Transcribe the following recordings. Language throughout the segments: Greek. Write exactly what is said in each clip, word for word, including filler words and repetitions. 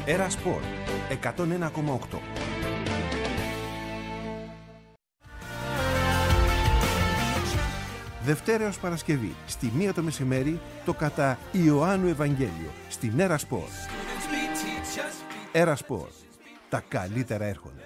Έρα Σπορ εκατόν ένα κόμμα οκτώ. Δευτέρα έως Παρασκευή, στη μία το μεσημέρι, το κατά Ιωάννου Ευαγγέλιο, στην Έρα Σπορ. Έρα Σπορ. Τα καλύτερα έρχονται.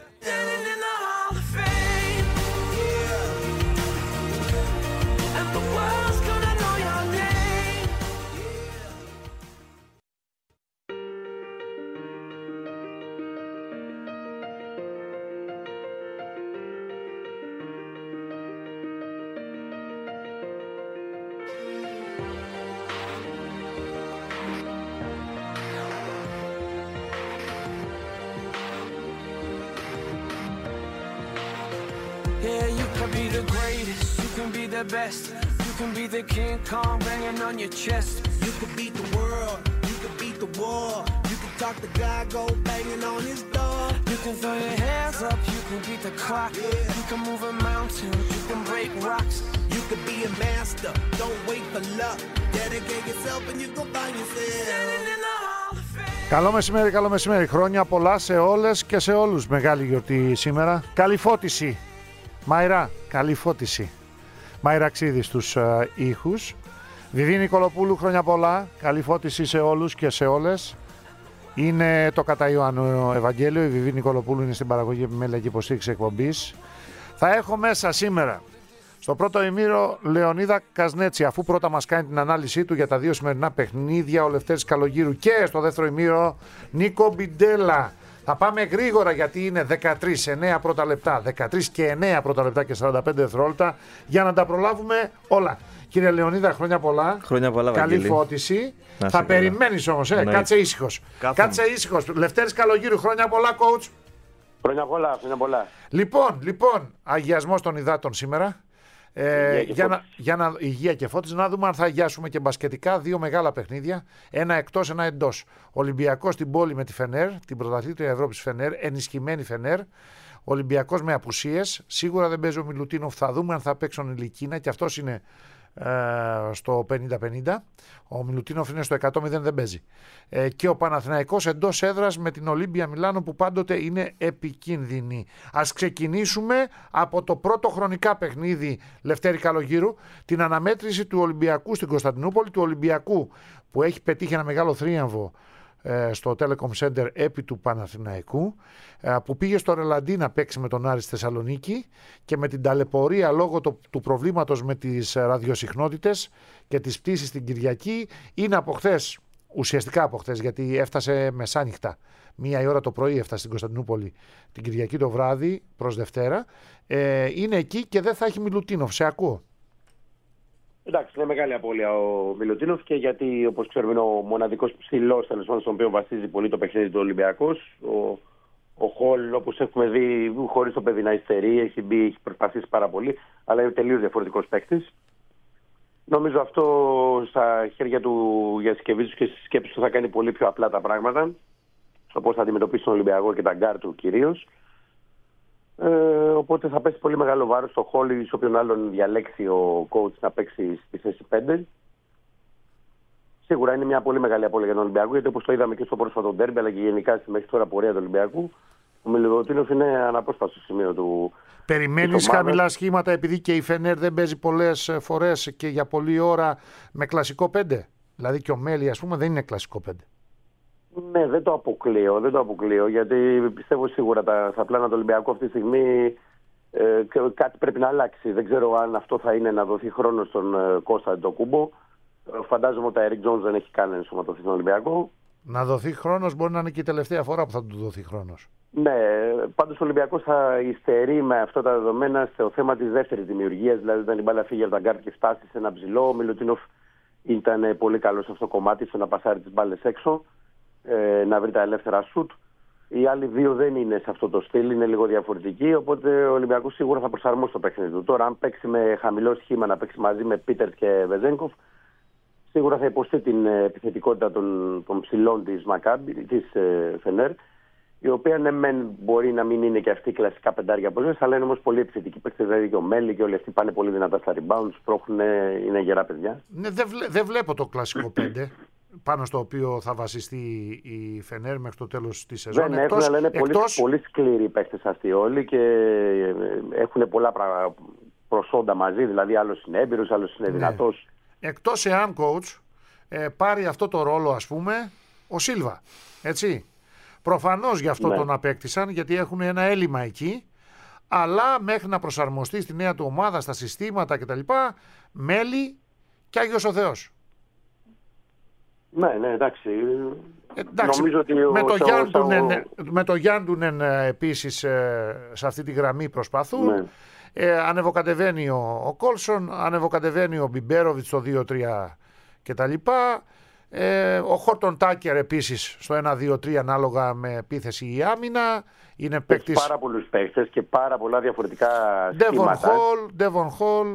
Yeah, you can be the greatest, you can be the best, you can be the King Kong banging on your chest. You can beat the world, you can beat the war, you can talk to God, go banging on his door. You can throw your hands up, you can beat the clock, yeah. You can move a mountain, you can break rocks. You can be a master, don't wait for luck. Dedicate yourself and you go find yourself. Standing in the hall of fame. Καλό μεσημέρι, καλό μεσημέρι. Χρόνια πολλά σε όλες και σε όλους. Μεγάλη γιορτή σήμερα. Καλή φώτιση. Μαϊρά, καλή φώτιση. Μαϊρά Ξίδη στους uh, ήχους. Βιβί Νικολοπούλου, χρόνια πολλά. Καλή φώτιση σε όλους και σε όλες. Είναι το κατά Ιωάννου Ευαγγέλιο. Η Βιβί Νικολοπούλου είναι στην παραγωγή επιμέλεια και υποστήριξη εκπομπής. Θα έχω μέσα σήμερα στο πρώτο ημίρο Λεωνίδα Κασνέτσι, αφού πρώτα μας κάνει την ανάλυση του για τα δύο σημερινά παιχνίδια, ο Λευτέρης Καλογύρου, και στο δεύτερο ημίρο Νίκο Μπιντέλα. Θα πάμε γρήγορα γιατί είναι δεκατρείς, εννέα πρώτα λεπτά, δεκατρείς και εννέα πρώτα λεπτά και σαράντα πέντε δευτερόλεπτα για να τα προλάβουμε όλα. Κύριε Λεωνίδα, χρόνια πολλά. Χρόνια πολλά, καλή Βαγγέλη. Φώτιση. Να θα καλά. περιμένεις όμως, ε. Ναι. Κάτσε ήσυχος. Κάθομαι. Κάτσε ήσυχος. Λευτέρης Καλογύρου, χρόνια πολλά, coach. Χρόνια πολλά, χρόνια πολλά. Λοιπόν, λοιπόν, αγιασμός των υδάτων σήμερα. Ε, Υγεία και για, να, φώτιση. για να, υγεία και φώτιση, να δούμε αν θα αγιάσουμε και μπασκετικά. Δύο μεγάλα παιχνίδια, ένα εκτός, ένα εντός. Ολυμπιακός στην πόλη με τη Φενέρ, την πρωταθλήτρια Ευρώπης Φενέρ, ενισχυμένη Φενέρ. Ολυμπιακός με απουσίες. Σίγουρα δεν παίζει ο Μιλουτίνοφ. Θα δούμε αν θα παίξουν η Λικίνα, και αυτός είναι ε, στο πενήντα πενήντα. Ο Μιλουτίνοφ είναι στο εκατό μηδέν, δεν παίζει. Ε, και ο Παναθηναϊκός εντός έδρας με την Ολύμπια Μιλάνο, που πάντοτε είναι επικίνδυνη. Ας ξεκινήσουμε από το πρώτο χρονικά παιχνίδι, Λευτέρη Καλογύρου, την αναμέτρηση του Ολυμπιακού στην Κωνσταντινούπολη, του Ολυμπιακού που έχει πετύχει ένα μεγάλο θρίαμβο στο Telecom Center επί του Παναθηναϊκού, που πήγε στο Ρελαντί να παίξει με τον Άρη στη Θεσσαλονίκη, και με την ταλαιπωρία λόγω το, του προβλήματος με τις ραδιοσυχνότητες και τις πτήσεις την Κυριακή, είναι από χθες, ουσιαστικά από χθες, γιατί έφτασε μεσάνυχτα, μία η ώρα το πρωί έφτασε στην Κωνσταντινούπολη την Κυριακή το βράδυ προς Δευτέρα. ε, είναι εκεί και δεν θα έχει Μιλουτίνοφ. Σε ακούω. Εντάξει, είναι μεγάλη απώλεια ο Μιλουτίνοφ, και γιατί, όπως ξέρουμε, είναι ο μοναδικός ψηλός, τέλος πάντων, στον οποίο βασίζει πολύ το παιχνίδι του Ολυμπιακός. Ο, ο Χολ, όπως έχουμε δει, χωρίς το παιδί να υστερεί, έχει μπει, έχει προσπαθήσει πάρα πολύ, αλλά είναι τελείως διαφορετικός παίκτης. Νομίζω αυτό στα χέρια του Γιασκεβίτσιου και στις σκέψεις του θα κάνει πολύ πιο απλά τα πράγματα, στο πώς θα αντιμετωπίσει τον Ολυμπιακό και τα γκάρ του κυρίως. Ε, οπότε θα πέσει πολύ μεγάλο βάρος στο Χόλ ή σε όποιον άλλον διαλέξει ο coach να παίξει στη θέση πέντε. Σίγουρα είναι μια πολύ μεγάλη απώλεια για τον Ολυμπιακό, γιατί όπως το είδαμε και στο πρόσφατο ντέρμπι, αλλά και γενικά στη μέχρι τώρα πορεία του Ολυμπιακού, ο Μιλουτίνοφ είναι αναπόσπαστο σημείο του. Περιμένεις χαμηλά σχήματα επειδή και η Φενέρ δεν παίζει πολλές φορές και για πολλή ώρα με κλασικό πέντε? Δηλαδή και ο Μέλι, ας πούμε, δεν είναι κλασικό πέντε. Ναι, δεν το αποκλείω, δεν το αποκλείω, γιατί πιστεύω σίγουρα τα, στα πλάνα του Ολυμπιακού αυτή τη στιγμή ε, κάτι πρέπει να αλλάξει. Δεν ξέρω αν αυτό θα είναι να δοθεί χρόνο στον ε, Κώστα Αντετοκούμπο. Ε, φαντάζομαι ότι ο Ερικ Τζόνς δεν έχει καν ενσωματωθεί στον Ολυμπιακό. Να δοθεί χρόνος μπορεί να είναι και η τελευταία φορά που θα του δοθεί χρόνος. Ναι, πάντως ο Ολυμπιακός θα υστερεί με αυτά τα δεδομένα στο θέμα της δεύτερης δημιουργίας. Δηλαδή, όταν η μπάλα φύγει από τα γκάρτ και φτάσει σε ένα ψηλό, ο Μιλουτίνοφ ήταν πολύ καλό σε αυτό το κομμάτι, στο να πασάρει τις μπάλες έξω, ε, να βρει τα ελεύθερα σουτ. Οι άλλοι δύο δεν είναι σε αυτό το στυλ, είναι λίγο διαφορετικοί. Οπότε ο Ολυμπιακός σίγουρα θα προσαρμόσει το παιχνίδι του. Τώρα, αν παίξει με χαμηλό σχήμα, να παίξει μαζί με Πίτερ και Βεζένκοφ, σίγουρα θα υποστεί την επιθετικότητα των, των ψηλών της Μακάμπι, της ε, Φενέρ, η οποία ναι, μεν μπορεί να μην είναι και αυτή η κλασικά πεντάρια από ζώνες, αλλά είναι όμως πολύ επιθετική παίκτες. Δηλαδή και ο Μέλι και όλοι αυτοί πάνε πολύ δυνατά στα rebounds, πρόχνουν, είναι γερά παιδιά. Ναι, δεν βλέ, δε βλέπω το κλασικό πέντε. πάνω στο οποίο θα βασιστεί η Φενέρ μέχρι το τέλος της σεζόν. Δεν εκτός, έχουν, αλλά είναι εκτός... πολύ, πολύ σκληροί οι παίκτες αυτοί όλοι και έχουν πολλά πρα... προσόντα μαζί, δηλαδή άλλος είναι έμπειρος, άλλος είναι ναι. δυνατός. Εκτός εάν coach ε, πάρει αυτό το ρόλο, ας πούμε, ο Σίλβα, έτσι. Προφανώς γι' αυτό ναι. τον απέκτησαν, γιατί έχουν ένα έλλειμμα εκεί, αλλά μέχρι να προσαρμοστεί στη νέα του ομάδα, στα συστήματα κτλ. Μέλη και Άγιος ο Θεός. Ναι, ναι, εντάξει. εντάξει Νομίζω ότι με, ο, το ο, Γιάντουνεν, ο... με το Γιάντουνεν επίσης ε, σε αυτή τη γραμμή προσπαθούν. Ναι. Ε, ανεβοκατεβαίνει ο, ο Κόλσον, ανεβοκατεβαίνει ο Μπιμπέροβιτς στο δύο τρία κτλ. Ε, ο Χόρτον Τάκερ επίσης στο ένα δύο τρία ανάλογα με επίθεση ή άμυνα. Είναι παίκτης... πάρα πολλούς παίκτες και πάρα πολλά διαφορετικά Ντέβον Χολ, Ντέβον Χολ,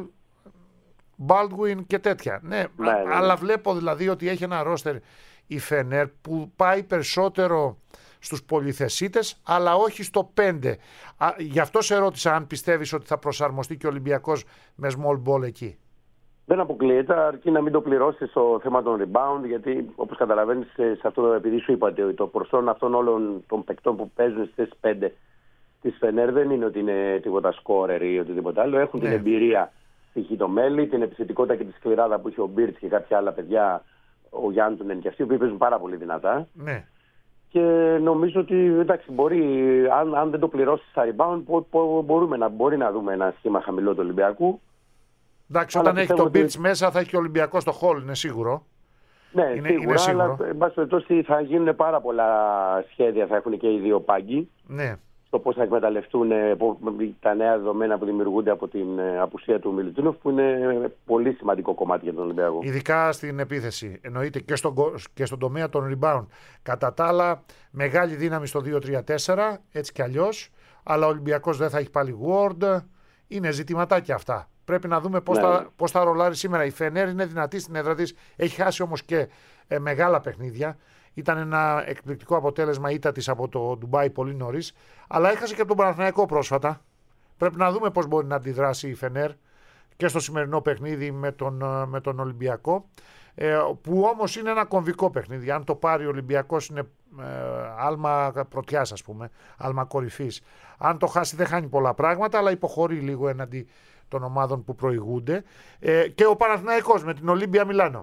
Baldwin και τέτοια. Ναι, ναι, ναι, αλλά βλέπω δηλαδή ότι έχει ένα ρόστερ η Φενέρ που πάει περισσότερο στους πολυθεσίτες, αλλά όχι στο πέντε. Α, γι' αυτό σε ρώτησα αν πιστεύεις ότι θα προσαρμοστεί και ο Ολυμπιακός με small ball εκεί. Δεν αποκλείεται, αρκεί να μην το πληρώσει στο θέμα των rebound, γιατί όπως καταλαβαίνεις, σε αυτό, επειδή σου είπα ότι το προσόν αυτών όλων των παικτών που παίζουν στις πέντε της Φενέρ δεν είναι ότι είναι τίποτα σκόρερ ή οτιδήποτε άλλο. Έχουν ναι. την εμπειρία, π.χ. το Μέλι, την επιθετικότητα και τη σκληράδα που είχε ο Μπίρτς και κάποια άλλα παιδιά, ο Γιάντουνεν και αυτοί που παίζουν πάρα πολύ δυνατά. Ναι. Και νομίζω ότι εντάξει, μπορεί, αν, αν δεν το πληρώσει στα rebound, μπο, μπο, μπορούμε να, μπορεί να δούμε ένα σχήμα χαμηλό του Ολυμπιακού. Εντάξει, όταν έχει τον Μπίρτς ότι... μέσα θα έχει και ο Ολυμπιακός στο hall, είναι σίγουρο. Ναι, είναι, σίγουρα, είναι σίγουρο. Αλλά εν πάση περιπτώσει θα γίνουν πάρα πολλά σχέδια, θα έχουν και οι δύο πάγκοι. Ναι. Στο πώς θα εκμεταλλευτούν τα νέα δεδομένα που δημιουργούνται από την απουσία του Μιλουτίνοφ, που είναι πολύ σημαντικό κομμάτι για τον Ολυμπιακό. Ειδικά στην επίθεση, εννοείται και στον, και στον τομέα των rebound. Κατά τα άλλα, μεγάλη δύναμη στο δύο τρία τέσσερα, έτσι κι αλλιώς, αλλά ο Ολυμπιακός δεν θα έχει πάλι Ward. Είναι ζητηματάκια αυτά. Πρέπει να δούμε πώς, ναι. θα, πώς θα ρολάρει σήμερα. Η Φενέρ είναι δυνατή στην έδρα της, έχει χάσει όμως και ε, μεγάλα παιχνίδια. Ήταν ένα εκπληκτικό αποτέλεσμα ήττα της από το Ντουμπάι πολύ νωρίς, αλλά έχασε και από τον Παναθηναϊκό πρόσφατα. Πρέπει να δούμε πώς μπορεί να αντιδράσει η Φενέρ και στο σημερινό παιχνίδι με τον, με τον Ολυμπιακό, ε, που όμως είναι ένα κομβικό παιχνίδι. Αν το πάρει ο Ολυμπιακός είναι ε, άλμα πρωτιάς, ας πούμε, άλμα κορυφής. Αν το χάσει δεν χάνει πολλά πράγματα, αλλά υποχωρεί λίγο έναντι των ομάδων που προηγούνται. Ε, και ο Παναθηναϊκός με την Ολύμπια Μιλάνο.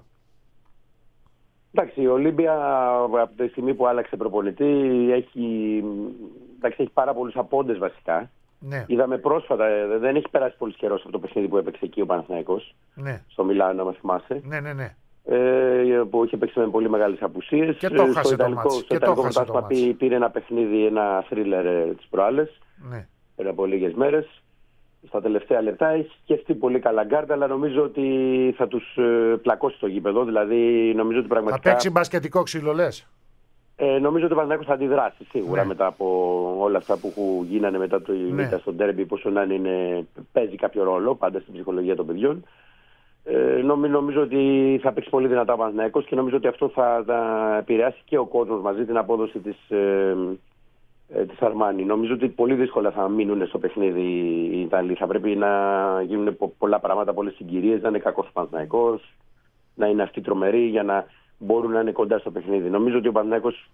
Εντάξει, η Ολύμπια από τη στιγμή που άλλαξε προπονητή έχει, εντάξει, έχει πάρα πολλούς απόντες βασικά. Ναι. Είδαμε πρόσφατα, δεν έχει περάσει πολύ καιρός από το παιχνίδι που έπαιξε εκεί ο Παναθηναϊκός. Ναι. Στο Μιλάνο, να μας θυμάσαι. Ναι, ναι, ναι. Ε, που είχε παίξει με πολύ μεγάλες απουσίες. Και το χάσε στο το μάτς. Στο Ιταλικό πρωτάθλημα πήρε ένα παιχνίδι, ένα θρίλερ ε, τις προάλλες. Ναι. Πριν από λίγες μέρες. Στα τελευταία λεπτά έχει σκεφτεί πολύ καλά γκάρτα, αλλά νομίζω ότι θα τους ε, πλακώσει το γήπεδο. Δηλαδή, νομίζω ότι πραγματικά. Θα παίξει μπασκετικό ξύλο, λες. Ε, νομίζω ότι ο Παναθηναϊκός θα αντιδράσει σίγουρα ναι. μετά από όλα αυτά που γίνανε μετά το ήττα ναι. στο ντέρμπι. Πόσο να είναι, παίζει κάποιο ρόλο πάντα στην ψυχολογία των παιδιών. Ε, νομίζω, νομίζω ότι θα παίξει πολύ δυνατά ο Παναθηναϊκός και νομίζω ότι αυτό θα, θα επηρεάσει και ο κόσμος μαζί την απόδοση της. Ε, της Αρμάνι. Νομίζω ότι πολύ δύσκολα θα μείνουν στο παιχνίδι οι Ιταλοί. Θα πρέπει να γίνουν πολλά πράγματα, πολλές συγκυρίες, να είναι κακός ο Παναθηναϊκός, να είναι αυτοί τρομεροί για να μπορούν να είναι κοντά στο παιχνίδι. Νομίζω ότι ο Παναθηναϊκός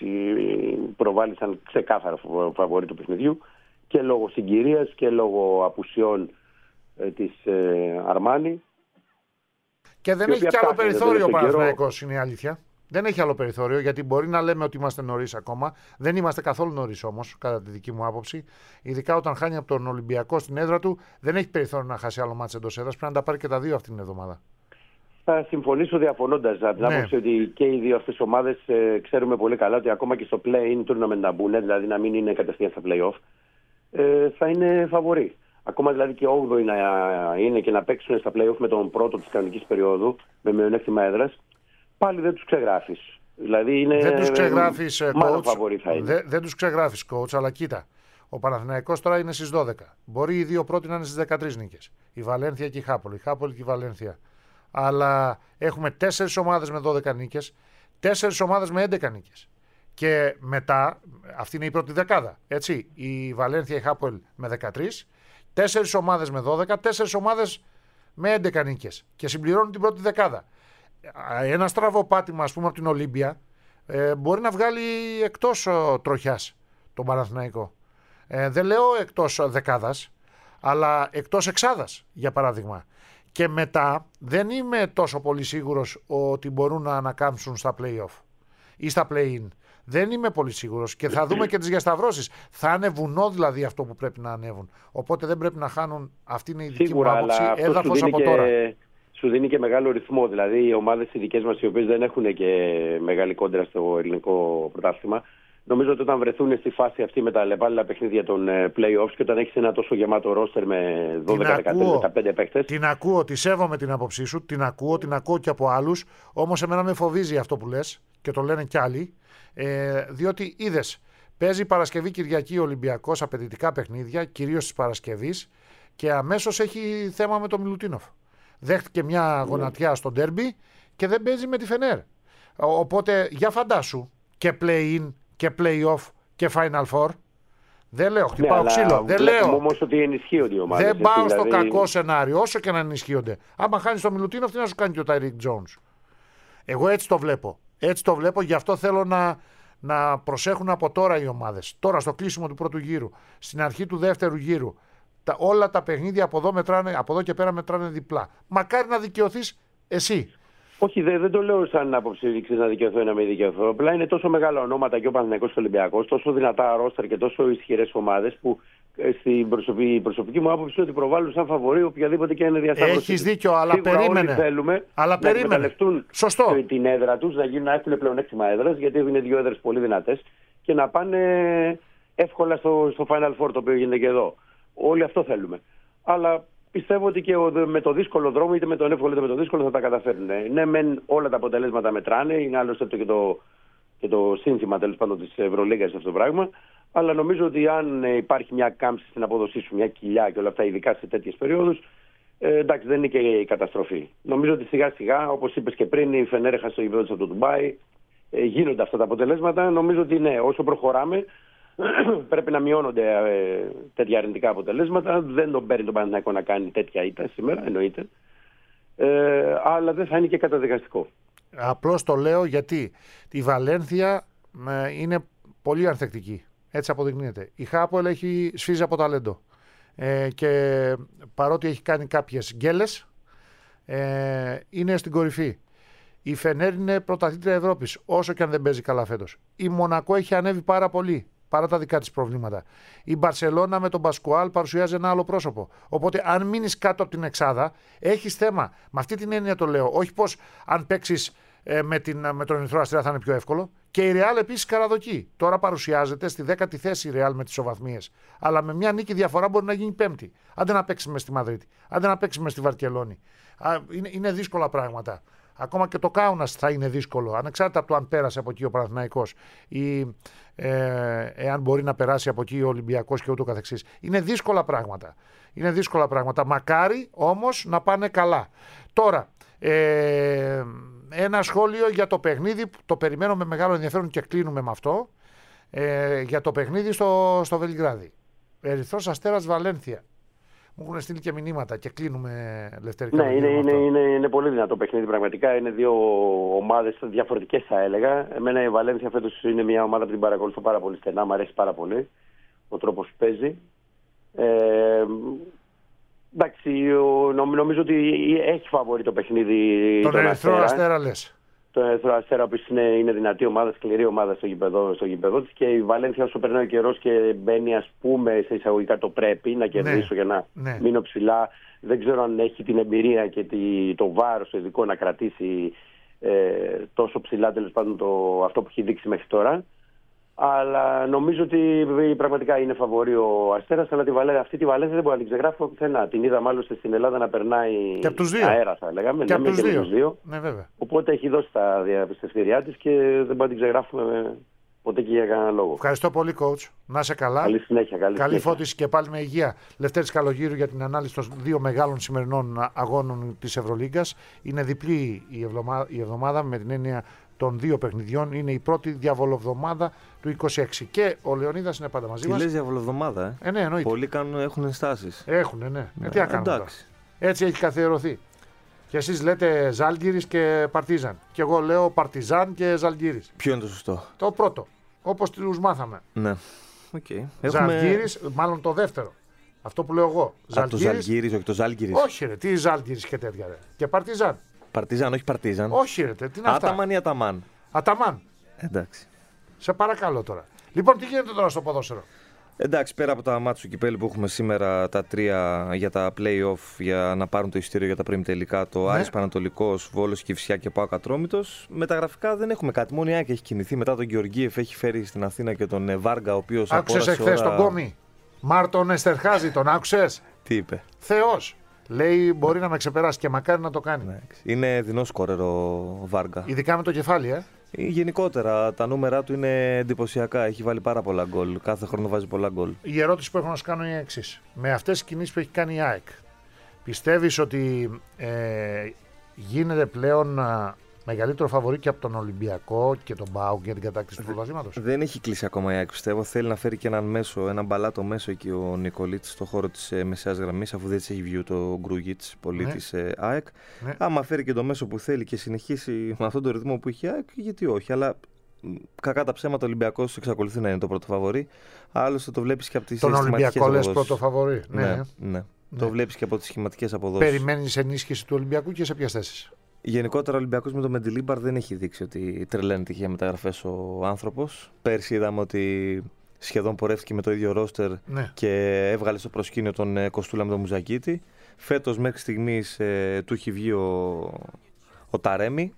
προβάλλει σαν ξεκάθαρο φαβορί του παιχνιδιού και λόγω συγκυρίας και λόγω απουσιών ε, της ε, Αρμάνι. Και δεν και έχει κι άλλο περιθώριο ο Παναθηναϊκός, είναι η αλήθεια. Δεν έχει άλλο περιθώριο, γιατί μπορεί να λέμε ότι είμαστε νωρίς ακόμα. Δεν είμαστε καθόλου νωρίς όμως, κατά τη δική μου άποψη. Ειδικά όταν χάνει από τον Ολυμπιακό στην έδρα του, δεν έχει περιθώριο να χάσει άλλο μάτς εντός έδρας. Πρέπει να τα πάρει και τα δύο αυτήν την εβδομάδα. Θα συμφωνήσω διαφωνώντας. Από την ναι. άποψη ότι και οι δύο αυτές ομάδες ε, ξέρουμε πολύ καλά ότι ακόμα και στο play-in tournament να μπουν, δηλαδή να μην είναι κατευθείαν στα play-off, ε, θα είναι φαβορί. Ακόμα δηλαδή και όγδοοι να είναι και να παίξουν στα play-off με τον πρώτο της κανονικής περίοδου, με μειονέκτημα έδρας. Πάλι δεν τους ξεγράφεις. Δηλαδή είναι δεν τους ξεγράφεις, μάλλον coach, δεν, δεν τους ξεγράφεις, coach, αλλά κοίτα. Ο Παναθηναϊκός τώρα είναι στις δώδεκα. Μπορεί οι δύο πρώτοι να είναι στις δεκατρείς νίκες. Η Βαλένθια και η Χάπολη. Η Χάπολη και η Βαλένθια. Αλλά έχουμε τέσσερις ομάδες με δώδεκα νίκες, τέσσερις ομάδες με έντεκα νίκες. Και μετά, αυτή είναι η πρώτη δεκάδα. Έτσι, η Βαλένθια, η Χάπολη με δεκατρείς, τέσσερις ομάδες με δώδεκα, τέσσερις ομάδες με έντεκα νίκες. Και συμπληρώνουν την πρώτη δεκάδα. ένα στραβό πάτημα, ας πούμε, από την Ολύμπια ε, μπορεί να βγάλει εκτός ο, τροχιάς τον Παναθηναϊκό. Ε, δεν λέω εκτός δεκάδας, αλλά εκτός εξάδας, για παράδειγμα. Και μετά δεν είμαι τόσο πολύ σίγουρος ότι μπορούν να ανακάμψουν στα play-off ή στα play-in. Δεν είμαι πολύ σίγουρος και θα δούμε και τις διασταυρώσεις. Θα ανεβουνό δηλαδή αυτό που πρέπει να ανέβουν. Οπότε δεν πρέπει να χάνουν. Αυτή είναι η δική Σίγουρα, μου άποψη. Έδαφος από και, τώρα. Σου δίνει και μεγάλο ρυθμό. Δηλαδή οι ομάδες οι δικές μας, οι οποίες δεν έχουν και μεγάλη κόντρα στο ελληνικό πρωτάθλημα, νομίζω ότι όταν βρεθούν στη φάση αυτή με τα λεπάλληλα παιχνίδια των play-offs και όταν έχεις ένα τόσο γεμάτο ρόστερ με δώδεκα δεκατέσσερα δεκαπέντε παίκτες. Την ακούω, τη σέβομαι την άποψή σου, την ακούω, την ακούω και από άλλους. Όμως εμένα με φοβίζει αυτό που λες και το λένε κι άλλοι. Ε, διότι είδες, παίζει Παρασκευή Κυριακή ο Ολυμπιακός, απαιτητικά παιχνίδια, κυρίως της Παρασκευής, και αμέσως έχει θέμα με τον Μιλουτίνοφ. Δέχτηκε μια γονατιά στο ντέρμπι και δεν παίζει με τη Φενέρ. Οπότε για φαντάσου και play-in και play-off και final four. Δεν λέω, χτυπάω ναι, ξύλο. Δεν λέω. Όμως ότι ενισχύονται οι ομάδες. Δεν πάω δηλαδή... στο κακό σενάριο, όσο και να ενισχύονται. Άμα χάνει το Μιλουτίνοφ, τι να σου κάνει και ο Τάιρικ Τζόουνς. Εγώ έτσι το βλέπω. Έτσι το βλέπω, γι' αυτό θέλω να, να προσέχουν από τώρα οι ομάδες. Τώρα στο κλείσιμο του πρώτου γύρου, στην αρχή του δεύτερου γύρου. Τα, όλα τα παιχνίδια από εδώ, μετράνε, από εδώ και πέρα μετράνε διπλά. Μακάρι να δικαιωθείς εσύ. Όχι, δεν, δεν το λέω σαν άποψη να δικαιωθώ ή να μην δικαιωθώ. Απλά είναι τόσο μεγάλα ονόματα και ο Παναθηναϊκός και ο Ολυμπιακός, τόσο δυνατά ρόστερ και τόσο ισχυρές ομάδες που στην προσωπική, προσωπική μου άποψη είναι ότι προβάλλουν σαν φαβορί οποιαδήποτε και είναι διασταύρωση. Έχεις δίκιο, αλλά σίγουρα περίμενε. Όλοι θέλουμε αλλά να περίμενε. εκμεταλλευτούν Σωστό. την έδρα τους, να, γίνουν, να έχουν πλεονέκτημα έδρας, γιατί είναι δύο έδρες πολύ δυνατές και να πάνε εύκολα στο, στο Final Four, το οποίο γίνεται και εδώ. Όλοι αυτό θέλουμε. Αλλά πιστεύω ότι και με το δύσκολο δρόμο, είτε με τον εύκολο είτε με το δύσκολο, θα τα καταφέρουν. Ναι, μεν όλα τα αποτελέσματα μετράνε, είναι άλλωστε και το, και το σύνθημα τέλος πάντων της Ευρωλίγκας αυτό το πράγμα. Αλλά νομίζω ότι αν υπάρχει μια κάμψη στην απόδοσή σου, μια κοιλιά και όλα αυτά, ειδικά σε τέτοιες περιόδους, ε, εντάξει, δεν είναι και η καταστροφή. Νομίζω ότι σιγά σιγά, όπως είπες και πριν, η Φενέρ έχασε το γήπεδο της από το Ντουμπάι, ε, γίνονται αυτά τα αποτελέσματα. Νομίζω ότι ναι, όσο προχωράμε, πρέπει να μειώνονται ε, τέτοια αρνητικά αποτελέσματα. Δεν τον παίρνει τον Παναθηναϊκό να κάνει τέτοια ήττα σήμερα, εννοείται. Ε, αλλά δεν θα είναι και καταδικαστικό. Απλώς το λέω γιατί η Βαλένθια ε, είναι πολύ ανθεκτική. Έτσι αποδεικνύεται. Η Χάπολ έχει σφίζει από ταλέντο. Ε, και παρότι έχει κάνει κάποιες γκέλες, ε, είναι στην κορυφή. Η Φενέρ είναι πρωταθλήτρια Ευρώπης, όσο και αν δεν παίζει καλά φέτος. Η Μονακό έχει ανέβει πάρα πολύ, παρά τα δικά της προβλήματα. Η Μπαρσελόνα με τον Πασκουάλ παρουσιάζει ένα άλλο πρόσωπο. Οπότε, αν μείνεις κάτω από την εξάδα, έχεις θέμα. Με αυτή την έννοια το λέω. Όχι πως αν παίξεις ε, με, την, με τον Ερυθρό Αστέρα θα είναι πιο εύκολο. Και η Ρεάλ επίσης καραδοκεί. Τώρα παρουσιάζεται στη δέκατη θέση η Ρεάλ με τις ισοβαθμίες. Αλλά με μια νίκη διαφορά μπορεί να γίνει πέμπτη. Άντε να παίξει μες στη Μαδρίτη. Άντε να παίξει μες στη Βαρκελόνη. Είναι, είναι δύσκολα πράγματα. Ακόμα και το Κάουνας θα είναι δύσκολο, ανεξάρτητα από το αν πέρασε από εκεί ο Παναθηναϊκός ή ε, εάν μπορεί να περάσει από εκεί ο Ολυμπιακός και ούτω καθεξής. Είναι δύσκολα πράγματα. Είναι δύσκολα πράγματα. Μακάρι όμως να πάνε καλά. Τώρα, ε, ένα σχόλιο για το παιχνίδι, το περιμένω με μεγάλο ενδιαφέρον και κλείνουμε με αυτό, ε, για το παιχνίδι στο, στο Βελιγράδι. Ερυθρός Αστέρας Βαλένθια. Μου έχουν στείλει και μηνύματα και κλείνουμε Λευτέρη. Ναι, είναι, είναι, είναι, είναι πολύ δυνατό παιχνίδι. Πραγματικά είναι δύο ομάδες διαφορετικές, θα έλεγα. Εμένα η Βαλένθια φέτος είναι μια ομάδα που την παρακολουθώ πάρα πολύ στενά. Μου αρέσει πάρα πολύ ο τρόπος που παίζει. Ε, εντάξει, ο, νομίζω ότι έχει φαβορί το παιχνίδι. Τον Ερυθρό Αστέρα λες. Το Ερυθρό Αστέρα που είναι, είναι δυνατή ομάδα, σκληρή ομάδα στο γηπεδό, στο γηπεδό της, και η Βαλένθια όσο περνάει ο καιρός και μπαίνει, ας πούμε, σε εισαγωγικά το πρέπει να κερδίσω, ναι, για να ναι. μείνω ψηλά. Δεν ξέρω αν έχει την εμπειρία και τη, το βάρος το ειδικό να κρατήσει ε, τόσο ψηλά, τέλος πάντων, το, αυτό που έχει δείξει μέχρι τώρα. Αλλά νομίζω ότι πραγματικά είναι φαβορί ο Αστέρας, αλλά τη Βαλένθια, αυτή τη Βαλένθια δεν μπορεί να την ξεγράφω πουθενά. Την είδα μάλλον στην Ελλάδα να περνάει αέρα, θα λέγαμε. Και ναι, από τους δύο. δύο. Ναι, βέβαια. Οπότε έχει δώσει τα διαπιστευτήριά της και δεν μπορεί να την ξεγράφουμε ποτέ και για κανένα λόγο. Ευχαριστώ πολύ, coach. Να είσαι καλά. Καλή συνέχεια. Καλή, καλή συνέχεια. Φώτιση και πάλι με υγεία. Λευτέρης Καλογύρου για την ανάλυση των δύο μεγάλων σημερινών αγώνων της Ευρωλίγκας. Είναι διπλή η εβδομάδα, η εβδομάδα με την έννοια των δύο παιχνιδιών. Είναι η πρώτη διαβολοβδομάδα του είκοσι έξι. Και ο Λεωνίδας είναι πάντα μαζί μας. Τι λες διαβολοβδομάδα, ε? ε ναι, εννοείται. Πολλοί κάνουν, έχουν ενστάσεις. Έχουν, ναι. ναι. Ε, τι να κάνουμε τώρα. Έτσι έχει καθιερωθεί. Και εσείς λέτε Ζάλγκιρις και Παρτίζαν. Και εγώ λέω Παρτιζάν και Ζαλγκίρις. Ποιο είναι το σωστό? Το πρώτο. Όπως τους μάθαμε. Ναι. Okay. Ζαλγκίρις, Έχουμε... μάλλον το δεύτερο. Αυτό που λέω εγώ. Από το Ζαλγκίρις, όχι το Ζάλγκιρις. Όχι, ρε, τι Ζάλγκιρις και τέτοια. Ρε. Και Παρτιζάν. Παρτιζάν, όχι Παρτίζαν. Όχι, ρε, τι είναι αυτά. Άταμαν ή Αταμάν. Αταμάν. Εντάξει. Σε παρακαλώ τώρα. Λοιπόν, τι γίνεται τώρα στο ποδόσφαιρο? Εντάξει, πέρα από τα μάτς του κυπέλλου που έχουμε σήμερα τα τρία για τα play-off για να πάρουν το εισιτήριο για τα πρώιμη τελικά, το ναι. Άρης Πανατολικός, Βόλος Κηφισιά και ΠΑΟΚ Ατρόμητος, μεταγραφικά δεν έχουμε κάτι. Μόνο η ΑΕΚ έχει κινηθεί. Μετά τον Γεωργίεφ έχει φέρει στην Αθήνα και τον Βάργα, ο οποίος άκουσες εχθές ώρα... τον Κόμι. Μάρτον Εστερχάζη, τον άκουσες? Τι είπε? Θεός. Λέει μπορεί να με ξεπεράσει και μακάρι να το κάνει. Ναι. Είναι δεινό σκόρερ ο Βάργα. Ειδικά με το κεφάλι, ε. Γενικότερα τα νούμερα του είναι εντυπωσιακά. Έχει βάλει πάρα πολλά γκολ. Κάθε χρόνο βάζει πολλά γκολ. Η ερώτηση που έχω να σου κάνω είναι η εξής. Με αυτές τις κινήσεις που έχει κάνει η ΑΕΚ, πιστεύεις ότι ε, γίνεται πλέον α, μεγαλύτερο φαβορί και από τον Ολυμπιακό και τον ΠΑΟΚ για την κατάκτηση του πρωταθλήματος? Δεν έχει κλείσει ακόμα η ΑΕΚ, πιστεύω. Θέλει να φέρει και έναν μέσο, έναν μπαλάτο μέσο εκεί ο Νικολίτης στο χώρο της ε, μεσαίας γραμμής, αφού δεν της έχει βγει το Γκρούγιτς, πολίτης ναι. ε, ΑΕΚ. Ναι. Άμα φέρει και το μέσο που θέλει και συνεχίσει με αυτόν τον ρυθμό που έχει η ΑΕΚ, γιατί όχι. Αλλά κακά τα ψέματα, ο Ολυμπιακός εξακολουθεί να είναι το πρώτο φαβορί. Άλλωστε το βλέπεις και από τις σχηματικές αποδόσεις. Τον Ολυμπιακό λες πρώτο φαβορί. Ναι, ναι. ναι. ναι. Το βλέπεις και από τις σχηματικές αποδόσεις. Περιμένεις ενίσχυση του Ολυμπιακού και σε ποιες θέσεις? Γενικότερα ο Ολυμπιακός με τον Μεντιλίμπαρ δεν έχει δείξει ότι τρελαίνεται για μεταγραφές ο άνθρωπος. Πέρσι είδαμε ότι σχεδόν πορεύτηκε με το ίδιο ρόστερ ναι. και έβγαλε στο προσκήνιο τον Κοστούλα με τον Μουζακίτη. Φέτος μέχρι στιγμής ε, του έχει βγει ο, ο Ταρέμι.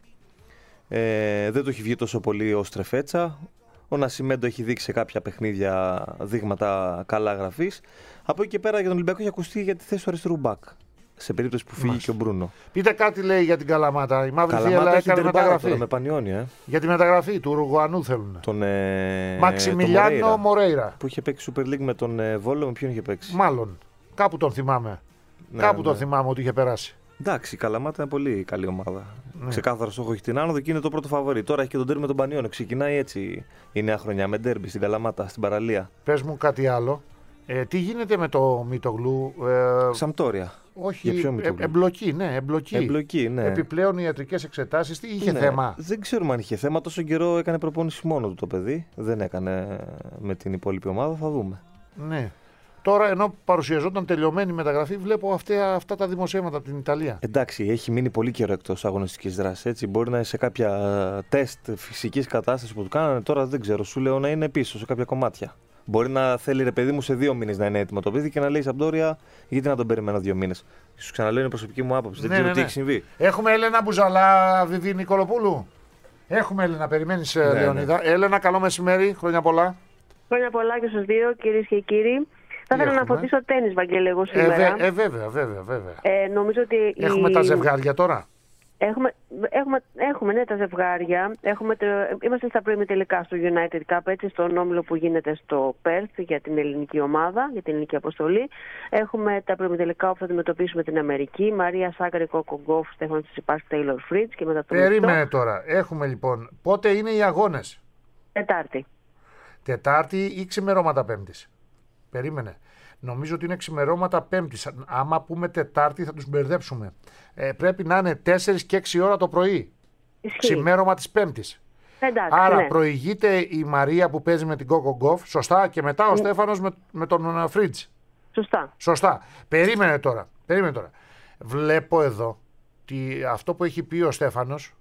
Ε, δεν του έχει βγει τόσο πολύ ο Στρεφέτσα. Ο Νασιμέντο έχει δείξει σε κάποια παιχνίδια δείγματα καλά γραφής. Από εκεί και πέρα για τον Ολυμπιακό έχει ακουστεί για τη θέση του αριστερού μπακ. Σε περίπτωση που φύγει Μάλιστα. και ο Μπρούνο. Πείτε κάτι λέει για την Καλαμάτα. Η Μαύρη Θύελλα έκανε μεταγραφή. Τώρα, με Πανιόνια, ε. Για τη μεταγραφή του Ουρουγουανού θέλουν. Τον ε, Μαξιμιλιάνο Μορέιρα. Που είχε παίξει Super League με τον ε, Βόλο, με ποιον είχε παίξει? Μάλλον. Κάπου τον θυμάμαι. Ναι, Κάπου ναι. τον θυμάμαι ότι είχε περάσει. Εντάξει, η Καλαμάτα είναι πολύ καλή ομάδα. Ναι. Ξεκάθαρο στόχο έχει την άνοδο και είναι το πρώτο φαβορί. Τώρα έχει και τον τέρμι με τον Πανιόνιο. Ξεκινάει έτσι η νέα χρονιά με ντέρμπι στην Καλαμάτα, στην παραλία. Πες μου κάτι άλλο. Ε, τι γίνεται με το Μητογλου? Ε, Σαμπτόρια. Όχι, ε, εμπλοκή, ναι, εμπλοκή. εμπλοκή ναι. Επιπλέον ιατρικές εξετάσεις, τι είχε ναι. θέμα? Δεν ξέρουμε αν είχε θέμα. Τόσο καιρό έκανε προπόνηση μόνο του το παιδί. Δεν έκανε με την υπόλοιπη ομάδα, θα δούμε. Ναι. Τώρα ενώ παρουσιαζόταν τελειωμένη η μεταγραφή, βλέπω αυτά, αυτά τα δημοσιεύματα από την Ιταλία. Εντάξει, έχει μείνει πολύ καιρό εκτός αγωνιστικής δράσης. Έτσι. Μπορεί να είναι σε κάποια τεστ φυσικής κατάστασης που του κάνανε. Τώρα δεν ξέρω, σου λέω να είναι πίσω σε κάποια κομμάτια. Μπορεί να θέλει ρε παιδί μου σε δύο μήνες να είναι έτοιμο το παιδί και να λέει Σαμπτόρια, γιατί να τον περιμένω δύο μήνες. Σου ξαναλέω, είναι προσωπική μου άποψη. Ναι, δεν ξέρω ναι, τι ναι. έχει συμβεί. Έχουμε Έλενα Μπουζαλά, Βιβί Νικολοπούλου. Έχουμε Έλενα, περιμένεις ναι, Λεωνίδα. Ναι. Έλενα, καλό μεσημέρι, χρόνια πολλά. Χρόνια πολλά και στους δύο, κυρίες και κύριοι. Θα ήθελα να φωτίσω τένις, Βαγγέλη, εγώ σήμερα. Ε, βε, ε, βέβαια, βέβαια, βέβαια. Ε, νομίζω ότι έχουμε η... τα ζευγάρια τώρα. Έχουμε, έχουμε, έχουμε ναι, τα ζευγάρια. Έχουμε το, είμαστε στα πρώιμη τελικά στο United Cup, έτσι, στον όμιλο που γίνεται στο Perth για την ελληνική ομάδα, για την ελληνική αποστολή. Έχουμε τα πρώιμη τελικά όπου θα αντιμετωπίσουμε την Αμερική. Μαρία Σάκαρη, Κόκο Γκόφ, Στέφανο Τσιτσιπάς, Τέιλορ Φρίτς και μετά το Περίμενε μισθό. Τώρα. Έχουμε λοιπόν. Πότε είναι οι αγώνες? Τετάρτη. Τετάρτη ή ξημερώματα Πέμπτης? Περίμενε. Νομίζω ότι είναι ξημερώματα Πέμπτης. Άμα πούμε Τετάρτη θα τους μπερδέψουμε. Ε, πρέπει να είναι τέσσερις και έξι ώρα το πρωί. Ισχύει. Ξημέρωμα της Πέμπτης. Εντάξει, Άρα ναι. προηγείται η Μαρία που παίζει με την Κόκο Γκόφ. Σωστά. Και μετά ο ναι. Στέφανος με, με τον Φρίτς. Σωστά. Σωστά. Περίμενε τώρα. Περίμενε τώρα. Βλέπω εδώ τι, αυτό που έχει πει ο Στέφανος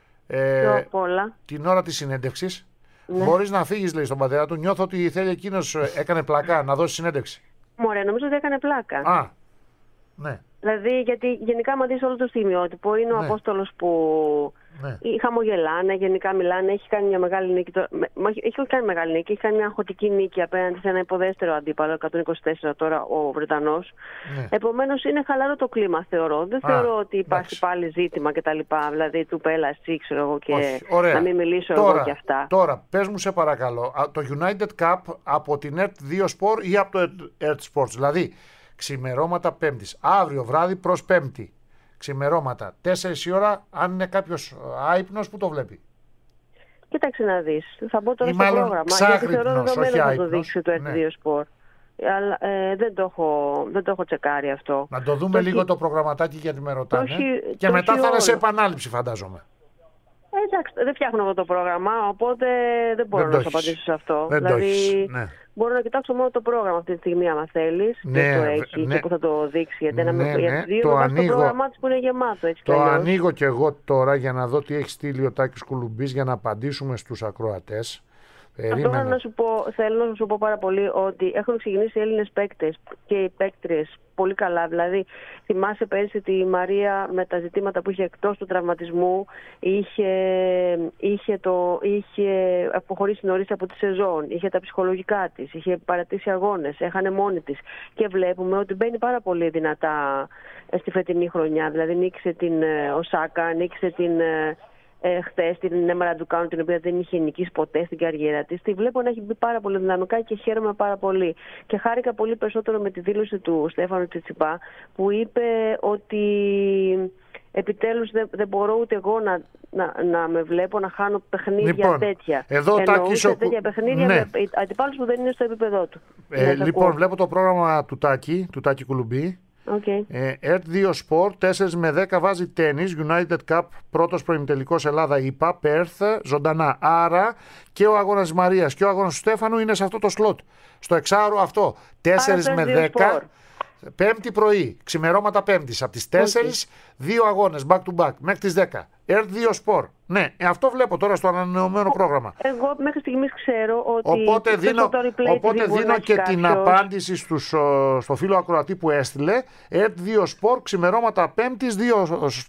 ε, την ώρα της συνέντευξης. Ναι. Μπορείς να φύγεις, λέει στον πατέρα του. Νιώθω ότι θέλει εκείνος, έκανε πλακά, να δώσει συνέντευξη. Μωρέ, νομίζω ότι έκανε πλάκα. Α, ναι. Δηλαδή, γιατί γενικά, άμα δεις όλο το στιγμιότυπο, είναι ο ναι. Απόστολος που ναι. χαμογελάνε, γενικά μιλάνε. Έχει κάνει μια μεγάλη νίκη. Τώρα, έχει κάνει μεγάλη νίκη. Έχει κάνει μια αγχωτική νίκη απέναντι σε ένα υποδέστερο αντίπαλο, εκατόν είκοσι τέσσερα τώρα ο Βρετανός. Ναι. Επομένως, είναι χαλαρό το κλίμα, θεωρώ. Δεν Α, θεωρώ ότι υπάρχει εντάξει. πάλι ζήτημα κτλ. Δηλαδή, του πέλα εσύ, ξέρω εγώ, και να μην μιλήσω τώρα, εγώ και αυτά. Τώρα, πες μου σε παρακαλώ, το United Cup από την ΕΡΤ δύο Sport ή από το ΕΡΤ Sports? Δηλαδή, ξημερώματα Πέμπτης. Αύριο βράδυ προς Πέμπτη. Ξημερώματα. Τέσσερις η ώρα, αν είναι κάποιος άυπνος που το βλέπει. Κοίταξε να δεις. Θα μπω τώρα στο πρόγραμμα. Γιατί θεωρώ δεδομένο θα το δείξει το ΕΡΤ δύο Sport. Αλλά ε, δεν, το έχω, δεν το έχω τσεκάρει αυτό. Να το δούμε το λίγο το προγραμματάκι γιατί με ρωτάνε. Το έχει, και το μετά θα είναι σε επανάληψη, φαντάζομαι. Εντάξει, δεν φτιάχνω εγώ το πρόγραμμα, οπότε δεν μπορώ δεν να σου απαντήσω σε αυτό. Δεν δηλαδή, ναι. μπορώ να κοιτάξω μόνο το πρόγραμμα αυτή τη στιγμή, άμα θέλει. Ναι, και το έχει ναι. και που θα το δείξει. Γιατί ένα ναι, ναι, ναι. δύο το, ανοίγω, το πρόγραμμά της που είναι γεμάτο. Έτσι το ανοίγω κι εγώ τώρα για να δω τι έχει στείλει ο Τάκης Κουλουμπής για να απαντήσουμε στους ακροατές. Αυτό να σου πω, θέλω να σου πω πάρα πολύ ότι έχουν ξεκινήσει οι Έλληνες παίκτες και οι παίκτριες πολύ καλά. Δηλαδή, θυμάσαι πέρσι τη Μαρία με τα ζητήματα που είχε εκτός του τραυματισμού, είχε, είχε, το, είχε αποχωρήσει νωρίς από τη σεζόν, είχε τα ψυχολογικά της, είχε παρατήσει αγώνες, έχανε μόνη της. Και βλέπουμε ότι μπαίνει πάρα πολύ δυνατά στη φετινή χρονιά. Δηλαδή, νίκησε την Οσάκα, νίκησε την. Ε, χθες την Έμαρα Ντουκάνου, την οποία δεν είχε νικήσει ποτέ στην καριέρα της. Τη βλέπω να έχει μπει πάρα πολύ δυναμικά και χαίρομαι πάρα πολύ. Και χάρηκα πολύ περισσότερο με τη δήλωση του Στέφανου Τσιτσιπά, που είπε ότι επιτέλους δεν, δεν μπορώ ούτε εγώ να, να, να με βλέπω να χάνω παιχνίδια λοιπόν, τέτοια. Εδώ Εννοούσε ο... τέτοια παιχνίδια ναι. με αντιπάλους που δεν είναι στο επίπεδό του. Ε, λοιπόν, ακούω. Βλέπω το πρόγραμμα του Τάκη, του Τάκη Κουλουμπή. Okay. Ε, ΕΡΤ δύο Sport, τέσσερα με δέκα βάζει τένις, United Cup, πρώτος προημιτελικός Ελλάδα ΙΠΑ, Πέρθ, ζωντανά. Άρα και ο αγώνας της Μαρίας και ο αγώνας του Στέφανου είναι σε αυτό το σλότ. Στο εξάρο αυτό, τέσσερα με δέκα, Πέμπτη πρωί, ξημερώματα Πέμπτης, από τις τέσσερις, okay. δύο αγώνες back to back, μέχρι τις δέκα. ΕΡΤ δύο Sport. Ναι, αυτό βλέπω τώρα στο ανανεωμένο πρόγραμμα. Εγώ μέχρι στιγμής ξέρω ότι. Οπότε δίνω, οπότε δίνω και κάποιος... την απάντηση στους, στο φίλο ακροατή που έστειλε. ΕΡΤ δύο Sport, ξημερώματα Πέμπτης, δύο,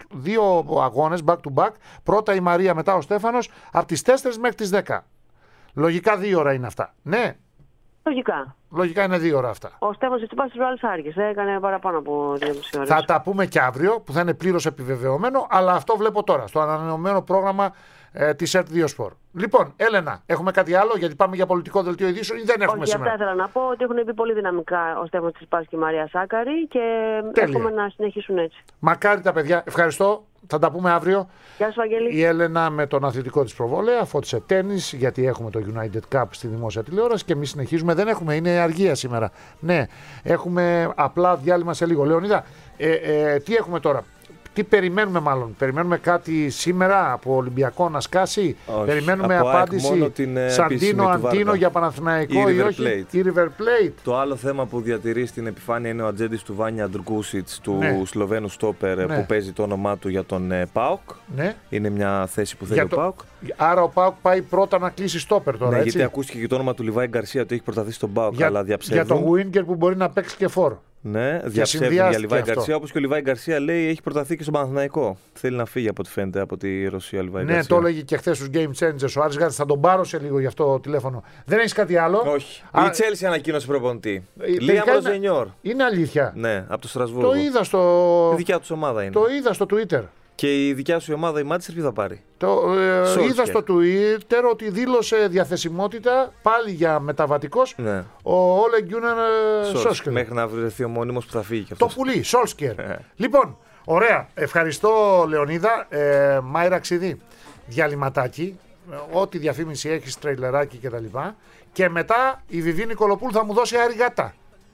δύο αγώνες back to back. Πρώτα η Μαρία, μετά ο Στέφανος, από τις τέσσερις μέχρι τις δέκα. Λογικά δύο ώρα είναι αυτά. Ναι. Λογικά. Λογικά είναι δύο ώρα αυτά. Ο Στέφανος Τσιτσιπάς στις προάλλες άργησε, έκανε παραπάνω από δύο ώρες. Θα τα πούμε και αύριο που θα είναι πλήρως επιβεβαιωμένο, αλλά αυτό βλέπω τώρα στο ανανεωμένο πρόγραμμα ε, της ΕΡΤ δύο Sport. Λοιπόν, Έλενα, έχουμε κάτι άλλο γιατί πάμε για πολιτικό δελτίο ειδήσεων ή δεν έχουμε Όχι, σήμερα? Αυτά ήθελα να πω ότι έχουν μπει πολύ δυναμικά ο Στέφανος Τσιτσιπάς και η Μαρία Σάκαρη και εύχομαι να συνεχίσουν έτσι. Μακάρι τα παιδιά. Ευχαριστώ. Θα τα πούμε αύριο. Γεια σου, Βαγγέλη. Η Έλενα με τον αθλητικό της προβόλαια, φώτισε τένις, γιατί έχουμε το United Cup στη δημόσια τηλεόραση και εμείς συνεχίζουμε. Δεν έχουμε, είναι αργία σήμερα. Ναι, έχουμε απλά διάλειμμα σε λίγο. Λεωνίδα, ε, ε, τι έχουμε τώρα? Τι περιμένουμε μάλλον? Περιμένουμε κάτι σήμερα από Ολυμπιακό να σκάσει? Όχι, περιμένουμε από απάντηση Σαντίνο Αντίνο για Παναθηναϊκό ή όχι? Η River Plate. Το άλλο θέμα που διατηρεί στην επιφάνεια είναι ο ατζέντης του Βάνια Ντργκούσιτς, του ναι. Σλοβαίνου στόπερ, ναι. που παίζει το όνομά του για τον ε, ΠΑΟΚ. Ναι. Είναι μια θέση που θέλει ο το... ΠΑΟΚ. Άρα ο ΠΑΟΚ πάει πρώτα να κλείσει στόπερ τώρα. Ναι, έτσι? γιατί ακούστηκε και το όνομα του Λιβάη Γκαρσία ότι έχει προταθεί στον ΠΑΟΚ, για, αλλά διαψεύδουν. Για τον Γουίνκερ που μπορεί να παίξει και φόρ. Ναι, διαψεύδουν για Λιβάη Γκαρσία. Όπως και ο Λιβάη Γκαρσία λέει έχει προταθεί και στον Παναθηναϊκό. Θέλει να φύγει από ό,τι φαίνεται από τη Ρωσία, Λιβάη ναι, Γκαρσία. Ναι, το έλεγε και χθες στους Game Changers ο Άρης Γάτης. Θα τον πάρω σε λίγο γι' αυτό το τηλέφωνο. Δεν έχει κάτι άλλο? Όχι. Α... Η Chelsea ανακοίνωσε προπονητή. Λίαμ Ροζενιόρ. Είναι αλήθεια? Ναι, από το Στρασβούργο. Το είδα στο. Η δικιά του ομάδα είναι. Το είδα στο Twitter. Και η δικιά σου ομάδα, η Manchester, ποιο θα πάρει? Το, ε, είδα στο Twitter ότι δήλωσε διαθεσιμότητα πάλι για μεταβατικός ναι. ο Όλε Γκούνερ Σόλσκερ. Μέχρι να βρεθεί ο μόνιμος που θα φύγει και αυτός. Το πουλί, Σόλσκερ. Λοιπόν, ωραία. Ευχαριστώ, Λεωνίδα. Ε, Μάιρα Ξηδή. Διαλυματάκι. Ό,τι διαφήμιση έχει, τρέιλεράκι κτλ. Και, και μετά η Βιβί Νικολοπούλου θα μου δώσει αριγάτα.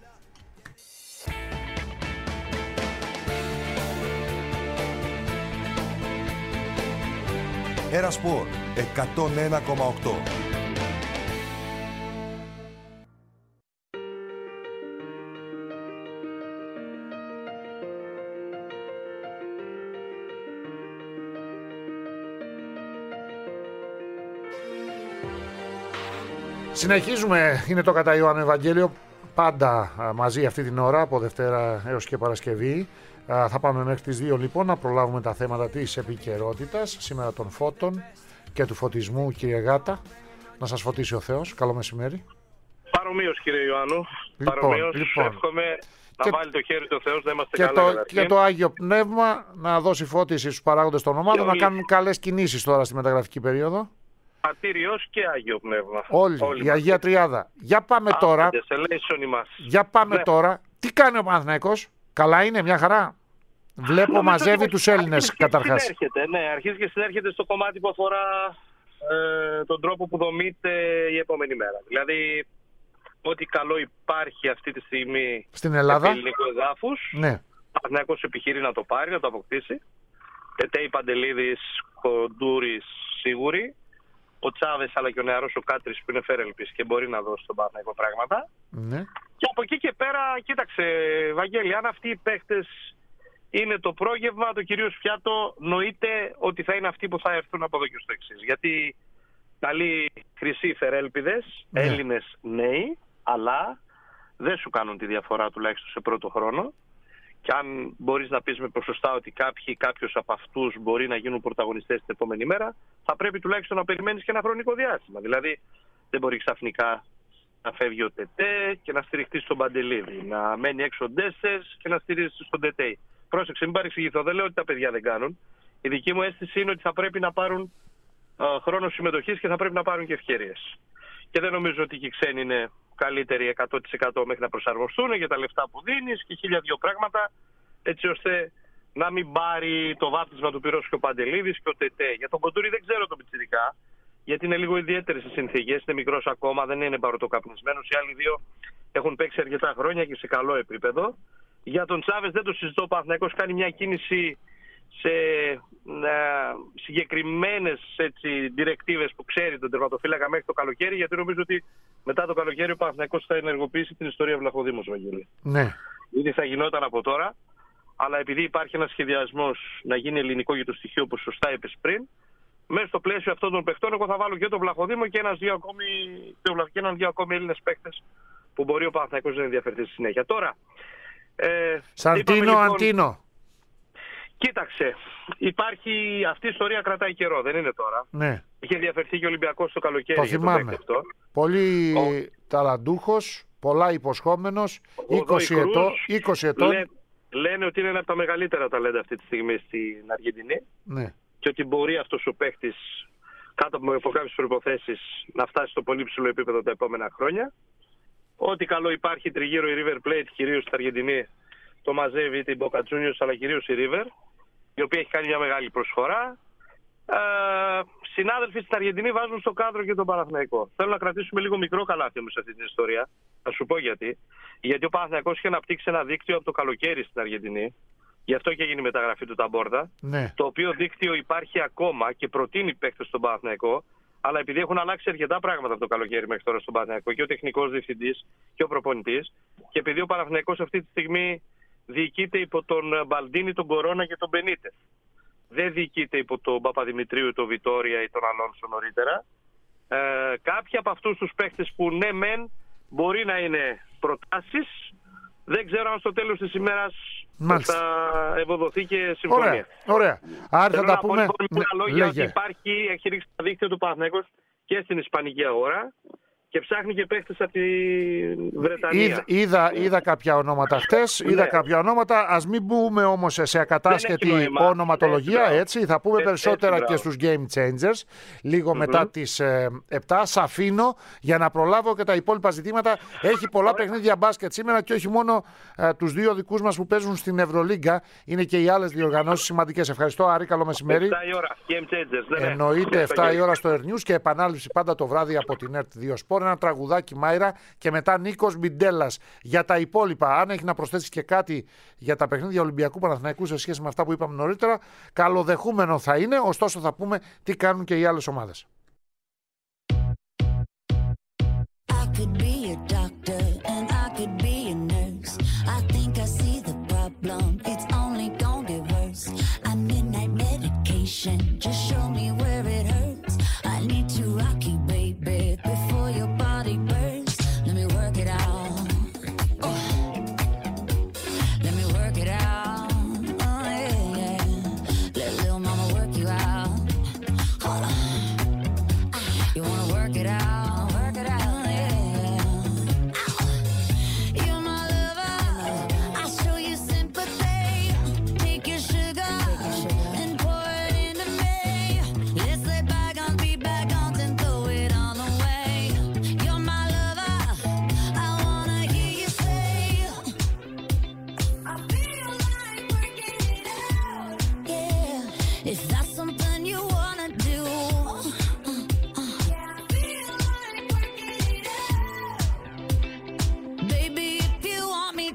Ένα Σπορ εκατόν ένα κόμμα οκτώ. Συνεχίζουμε, είναι το κατά Ιωάννου Ευαγγέλιο, πάντα μαζί αυτή την ώρα από Δευτέρα έως και Παρασκευή. Θα πάμε μέχρι τις δύο λοιπόν να προλάβουμε τα θέματα της επικαιρότητας, σήμερα των φώτων και του φωτισμού, κύριε Γάτα. Να σας φωτίσει ο Θεός. Καλό μεσημέρι. Παρομοίως, κύριε Ιωάννου. Λοιπόν, Παρομοίως, λοιπόν. εύχομαι και... να βάλει το χέρι του Θεός, να είμαστε και καλά. Το, και το Άγιο Πνεύμα να δώσει φώτιση στους παράγοντες των ομάδων, να κάνουν καλές κινήσεις τώρα στη μεταγραφική περίοδο. Πατήριος και Άγιο Πνεύμα. Όλοι, Όλοι η Αγία Τριάδα. Για πάμε Α, τώρα. Για πάμε ναι. τώρα. Τι κάνει ο Παναθηναϊκός? Καλά είναι, μια χαρά? Βλέπω νομίζω μαζεύει τους Έλληνες καταρχάς. Συνέρχεται, ναι, αρχίζει και συνέρχεται στο κομμάτι που αφορά ε, τον τρόπο που δομείται η επόμενη μέρα. Δηλαδή ό,τι καλό υπάρχει αυτή τη στιγμή στην Ελλάδα, επί ελληνικού εδάφους. Ναι. Ο Παναθηναϊκός επιχειρεί να το πάρει, να το αποκτήσει. Τετέι, Παντελίδης, Κοντούρης σίγουροι. Ο Τσάβες αλλά και ο νεαρός ο Κάτρης που είναι φέρελπης και μπορεί να δώσει στον Παναθηναϊκό πράγματα. Ναι. Και από εκεί και πέρα, κοίταξε Βαγγέλη, αν αυτοί οι παίχτες είναι το πρόγευμα, το κυρίως πιάτο νοείται ότι θα είναι αυτοί που θα έρθουν από εδώ και στο εξής. Γιατί καλοί χρυσοί φερέλπιδες, ναι. Έλληνες νέοι, αλλά δεν σου κάνουν τη διαφορά τουλάχιστον σε πρώτο χρόνο. Και αν μπορείς να πεις με ποσοστά ότι κάποιοι, κάποιος από αυτούς μπορεί να γίνουν πρωταγωνιστές την επόμενη μέρα, θα πρέπει τουλάχιστον να περιμένεις και ένα χρονικό διάστημα. Δηλαδή δεν μπορεί ξαφνικά να φεύγει ο Τετέ και να στηριχτεί στον Παντελίδη, να μένει έξω ο Ντέσσερς και να στηρίζεται στον Τετέι. Πρόσεξε, μην παρεξηγηθώ, δεν λέω ότι τα παιδιά δεν κάνουν. Η δική μου αίσθηση είναι ότι θα πρέπει να πάρουν α, χρόνο συμμετοχής και θα πρέπει να πάρουν και ευκαιρίες. Και δεν νομίζω ότι και οι ξένοι είναι καλύτεροι εκατό τοις εκατό μέχρι να προσαρμοστούν για τα λεφτά που δίνεις και χίλια δυο πράγματα, έτσι ώστε να μην πάρει το βάπτισμα του πυρός και ο Παντελίδης και ο Τετέ. Για τον Κοντούρη δεν ξέρω το πιτσιρικά, γιατί είναι λίγο ιδιαίτερες οι συνθήκες, είναι μικρός ακόμα, δεν είναι παροτοκαπνισμένος. Οι άλλοι δύο έχουν παίξει αρκετά χρόνια και σε καλό επίπεδο. Για τον Τσάβες δεν το συζητώ, ο Παναθηναϊκός κάνει μια κίνηση σε ε, συγκεκριμένες διρεκτίβες που ξέρει τον τερματοφύλακα μέχρι το καλοκαίρι, γιατί νομίζω ότι μετά το καλοκαίρι ο Παναθηναϊκός θα ενεργοποιήσει την ιστορία Βλαχοδήμος, Βαγγέλη. Ναι. Ήδη θα γινόταν από τώρα, αλλά επειδή υπάρχει ένας σχεδιασμός να γίνει ελληνικό για το στοιχείο, όπως σωστά είπες πριν, μέσα στο πλαίσιο αυτών των παιχτών, εγώ θα βάλω και τον Βλαχοδήμο και ένας δύο ακόμη, και έναν δύο ακόμη Έλληνες παίχτες που μπορεί ο Παναθηναϊκός να ενδιαφερθεί στη συνέχεια. Τώρα. Ε, Σαντίνο, λοιπόν, Αντίνο. Κοίταξε, υπάρχει, αυτή η ιστορία κρατάει καιρό, δεν είναι τώρα. Ναι. Είχε ενδιαφερθεί και ο Ολυμπιακός το καλοκαίρι. Το θυμάμαι. Αυτό. Πολύ ο... ταλαντούχος, πολλά υποσχόμενος, είκοσι ετών. Λέ, λένε ότι είναι ένα από τα μεγαλύτερα ταλέντα αυτή τη στιγμή στην Αργεντινή. Ναι. Και ότι μπορεί αυτός ο παίχτης κάτω από κάποιες προϋποθέσεις να φτάσει στο πολύ ψηλό επίπεδο τα επόμενα χρόνια. Ό,τι καλό υπάρχει τριγύρω η River Plate, κυρίως στην Αργεντινή, το μαζεύει την Boca Juniors, αλλά κυρίως η River, η οποία έχει κάνει μια μεγάλη προσφορά. Ε, συνάδελφοι στην Αργεντινή βάζουν στο κάδρο και τον Παναθηναϊκό. Θέλω να κρατήσουμε λίγο μικρό καλάθι όμως σε αυτή την ιστορία. Θα σου πω γιατί. Γιατί ο Παναθηναϊκός είχε αναπτύξει ένα δίκτυο από το καλοκαίρι στην Αργεντινή. Γι' αυτό και έγινε η μεταγραφή του Ταμπόρτα. Ναι. Το οποίο δίκτυο υπάρχει ακόμα και προτείνει παίκτες στον Παναθηναϊκό. Αλλά επειδή έχουν αλλάξει αρκετά πράγματα από το καλοκαίρι μέχρι τώρα στον Παναθηναϊκό, και ο τεχνικός διευθυντής και ο προπονητής, και επειδή ο Παναθηναϊκός αυτή τη στιγμή διοικείται υπό τον Μπαλντίνη, τον Κορώνα και τον Μπενίτες, δεν διοικείται υπό τον Παπαδημητρίου, τον Βιτόρια ή τον Αλόνσο νωρίτερα, ε, κάποιοι από αυτούς τους παίχτες που ναι μεν μπορεί να είναι προτάσεις, δεν ξέρω αν στο τέλος της ημέρας θα ευοδοθεί και συμφωνία. Ωραία, ωραία. Άρα θα τα πούμε. Πω, ναι, λόγια ότι υπάρχει, έχει ρίξει τα δίκτυα του Παναθηναϊκός και στην ισπανική αγορά και ψάχνει και παίχτες από τη Βρετανία. Είδα, είδα, είδα κάποια ονόματα χτες, είδα ναι. κάποια ονόματα. Ας μην μπούμε όμως σε ακατάσχετη ονοματολογία, έτσι, έτσι. Θα πούμε έτσι, περισσότερα έτσι, και στους Game Changers, λίγο mm-hmm. μετά τις ε, επτά. Σ' αφήνω για να προλάβω και τα υπόλοιπα ζητήματα. Έχει πολλά παιχνίδια μπάσκετ σήμερα και όχι μόνο ε, τους δύο δικούς μας που παίζουν στην Ευρωλίγκα. Είναι και οι άλλες διοργανώσεις σημαντικές. Ευχαριστώ, Άρη, καλό μεσημέρι. επτά η ώρα, Game Changers. Ναι, εννοείται επτά η ώρα στο Air News και επανάληψη πάντα το βράδυ από την ΕΡΤ δύο Sport. Ένα τραγουδάκι Μάιρα και μετά Νίκος Μπιντέλλας για τα υπόλοιπα. Αν έχει να προσθέσει και κάτι για τα παιχνίδια Ολυμπιακού Παναθηναϊκού σε σχέση με αυτά που είπαμε νωρίτερα, καλοδεχούμενο θα είναι. Ωστόσο θα πούμε τι κάνουν και οι άλλες ομάδες. You wanna work it out, work it out, yeah.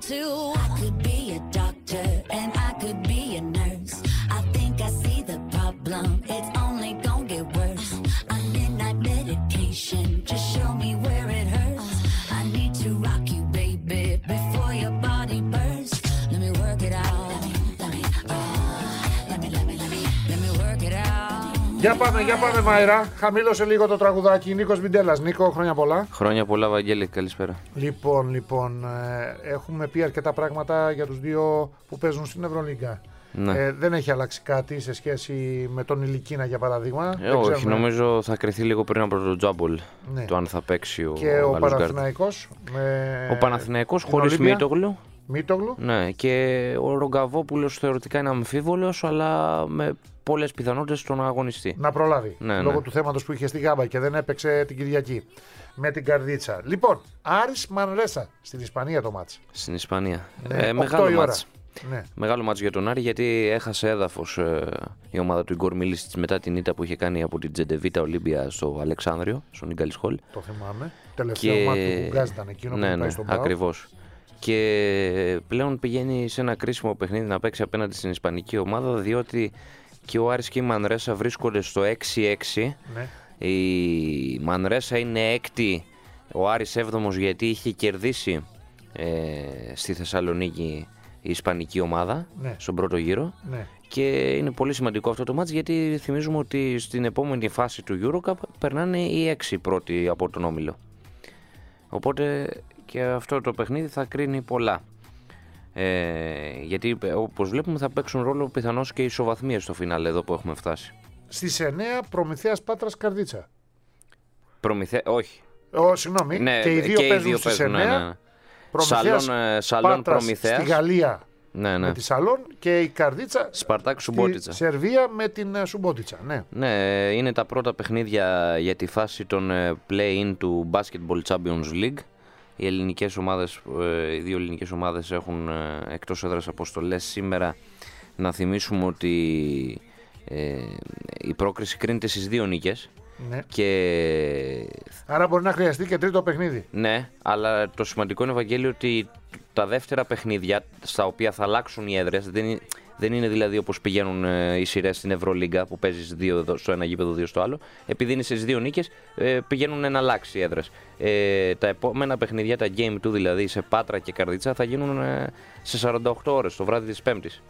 too. I could be a doctor and I could be a nurse. I think I see the problem, it's only gonna get worse. A midnight medication, just show me where it hurts. I need to rock you, baby, before your body bursts. Let me work it out. Let me, let me, uh, let me, let me, let me, let me work it out. Για πάμε, για πάμε Μάιρα. Χαμήλωσε λίγο το τραγουδάκι. Νίκος Βιντέλλας. Νίκο, χρόνια πολλά. Χρόνια πολλά, Βαγγέλη, καλησπέρα. Λοιπόν, λοιπόν, ε, έχουμε πει αρκετά πράγματα για τους δύο που παίζουν στην Ευρωλίγκα. Ναι. Ε, δεν έχει αλλάξει κάτι σε σχέση με τον Ηλικίνα, για παράδειγμα. Ε, όχι, ξέρουμε. Νομίζω θα κρυθεί λίγο πριν από το Τζάμπολ, ναι. Το αν θα παίξει ο και ο Παναθηναϊκός. Με... Ο Παναθηναϊκός χωρίς Μίτογλου. Μίτογλου. Ναι, και ο Ρογκαβόπουλος θεωρητικά είναι αμφίβολος, αλλά με πολλές πιθανότητες στον αγωνιστή. Να προλάβει. Ναι, λόγω ναι. του θέματος που είχε στη Γάμπα και δεν έπαιξε την Κυριακή με την Καρδίτσα. Λοιπόν, Άρης Μανρέσα στην Ισπανία το μάτς. Στην Ισπανία. Ναι, ε, μεγάλο μάτς. Ναι. Μεγάλο μάτς για τον Άρη, γιατί έχασε έδαφος ε, η ομάδα του Ιγκόρ Μίλιτιτς μετά την ήττα που είχε κάνει από την Τζεντεβίτα Ολύμπια στο Αλεξάνδριο, στο Νίγκαλις Χολ. Το θυμάμαι. Τελευταίο και... μάτι του Γκάζ ήταν εκείνο ναι, που ναι, πάει στον Πάο. Ακριβώς. Και πλέον πηγαίνει σε ένα κρίσιμο παιχνίδι να παίξει απέναντι στην ισπανική ομάδα, διότι και ο Άρης και η Μανρέσα βρίσκονται στο έξι έξι. Ναι. Η Μανρέσα είναι έκτη, ο Άρης έβδομος, γιατί είχε κερδίσει ε, στη Θεσσαλονίκη η ισπανική ομάδα, ναι. Στον πρώτο γύρο. Ναι. Και είναι πολύ σημαντικό αυτό το μάτς, γιατί θυμίζουμε ότι στην επόμενη φάση του EuroCup περνάνε οι έξι πρώτοι από τον όμιλο. Οπότε και αυτό το παιχνίδι θα κρίνει πολλά. Ε, γιατί όπως βλέπουμε θα παίξουν ρόλο πιθανώς και οι ισοβαθμίες στο φινάλε εδώ που έχουμε φτάσει. Στις εννέα Προμηθέας Πάτρας Καρδίτσα. Προμηθέα, όχι. Ω, συγγνώμη, ναι, και οι δύο και παίζουν δύο στις παίζουν, εννέα. Ναι, ναι. Προμηθέας Σαλόν, Σαλόν Προμηθέας στη Γαλλία, ναι, ναι. Με τη Σαλόν, και η Καρδίτσα Σπαρτάκ Σουμπότιτσα στη Σερβία με την Σουμπότιτσα. Ναι. Ναι, είναι τα πρώτα παιχνίδια για τη φάση των play-in του Basketball Champions League. Οι, ελληνικές ομάδες, οι δύο ελληνικές ομάδες έχουν εκτός έδρας αποστολές σήμερα. Να θυμίσουμε ότι ε, η πρόκριση κρίνεται στις δύο νίκες. Ναι. Και... άρα μπορεί να χρειαστεί και τρίτο παιχνίδι. Ναι, αλλά το σημαντικό είναι, Ευαγγέλιο, ότι τα δεύτερα παιχνίδια στα οποία θα αλλάξουν οι έδρες, δεν είναι, δεν είναι δηλαδή όπως πηγαίνουν ε, οι σειρές στην Ευρωλίγκα που παίζεις δύο στο ένα γήπεδο, δύο στο άλλο. Επειδή είναι στις δύο νίκες, ε, πηγαίνουν να αλλάξει οι έδρες. Ε, τα επόμενα παιχνίδια, τα Game του δηλαδή, σε Πάτρα και Καρδίτσα, θα γίνουν ε, σε σαράντα οκτώ ώρες το βράδυ της Πέμπτης.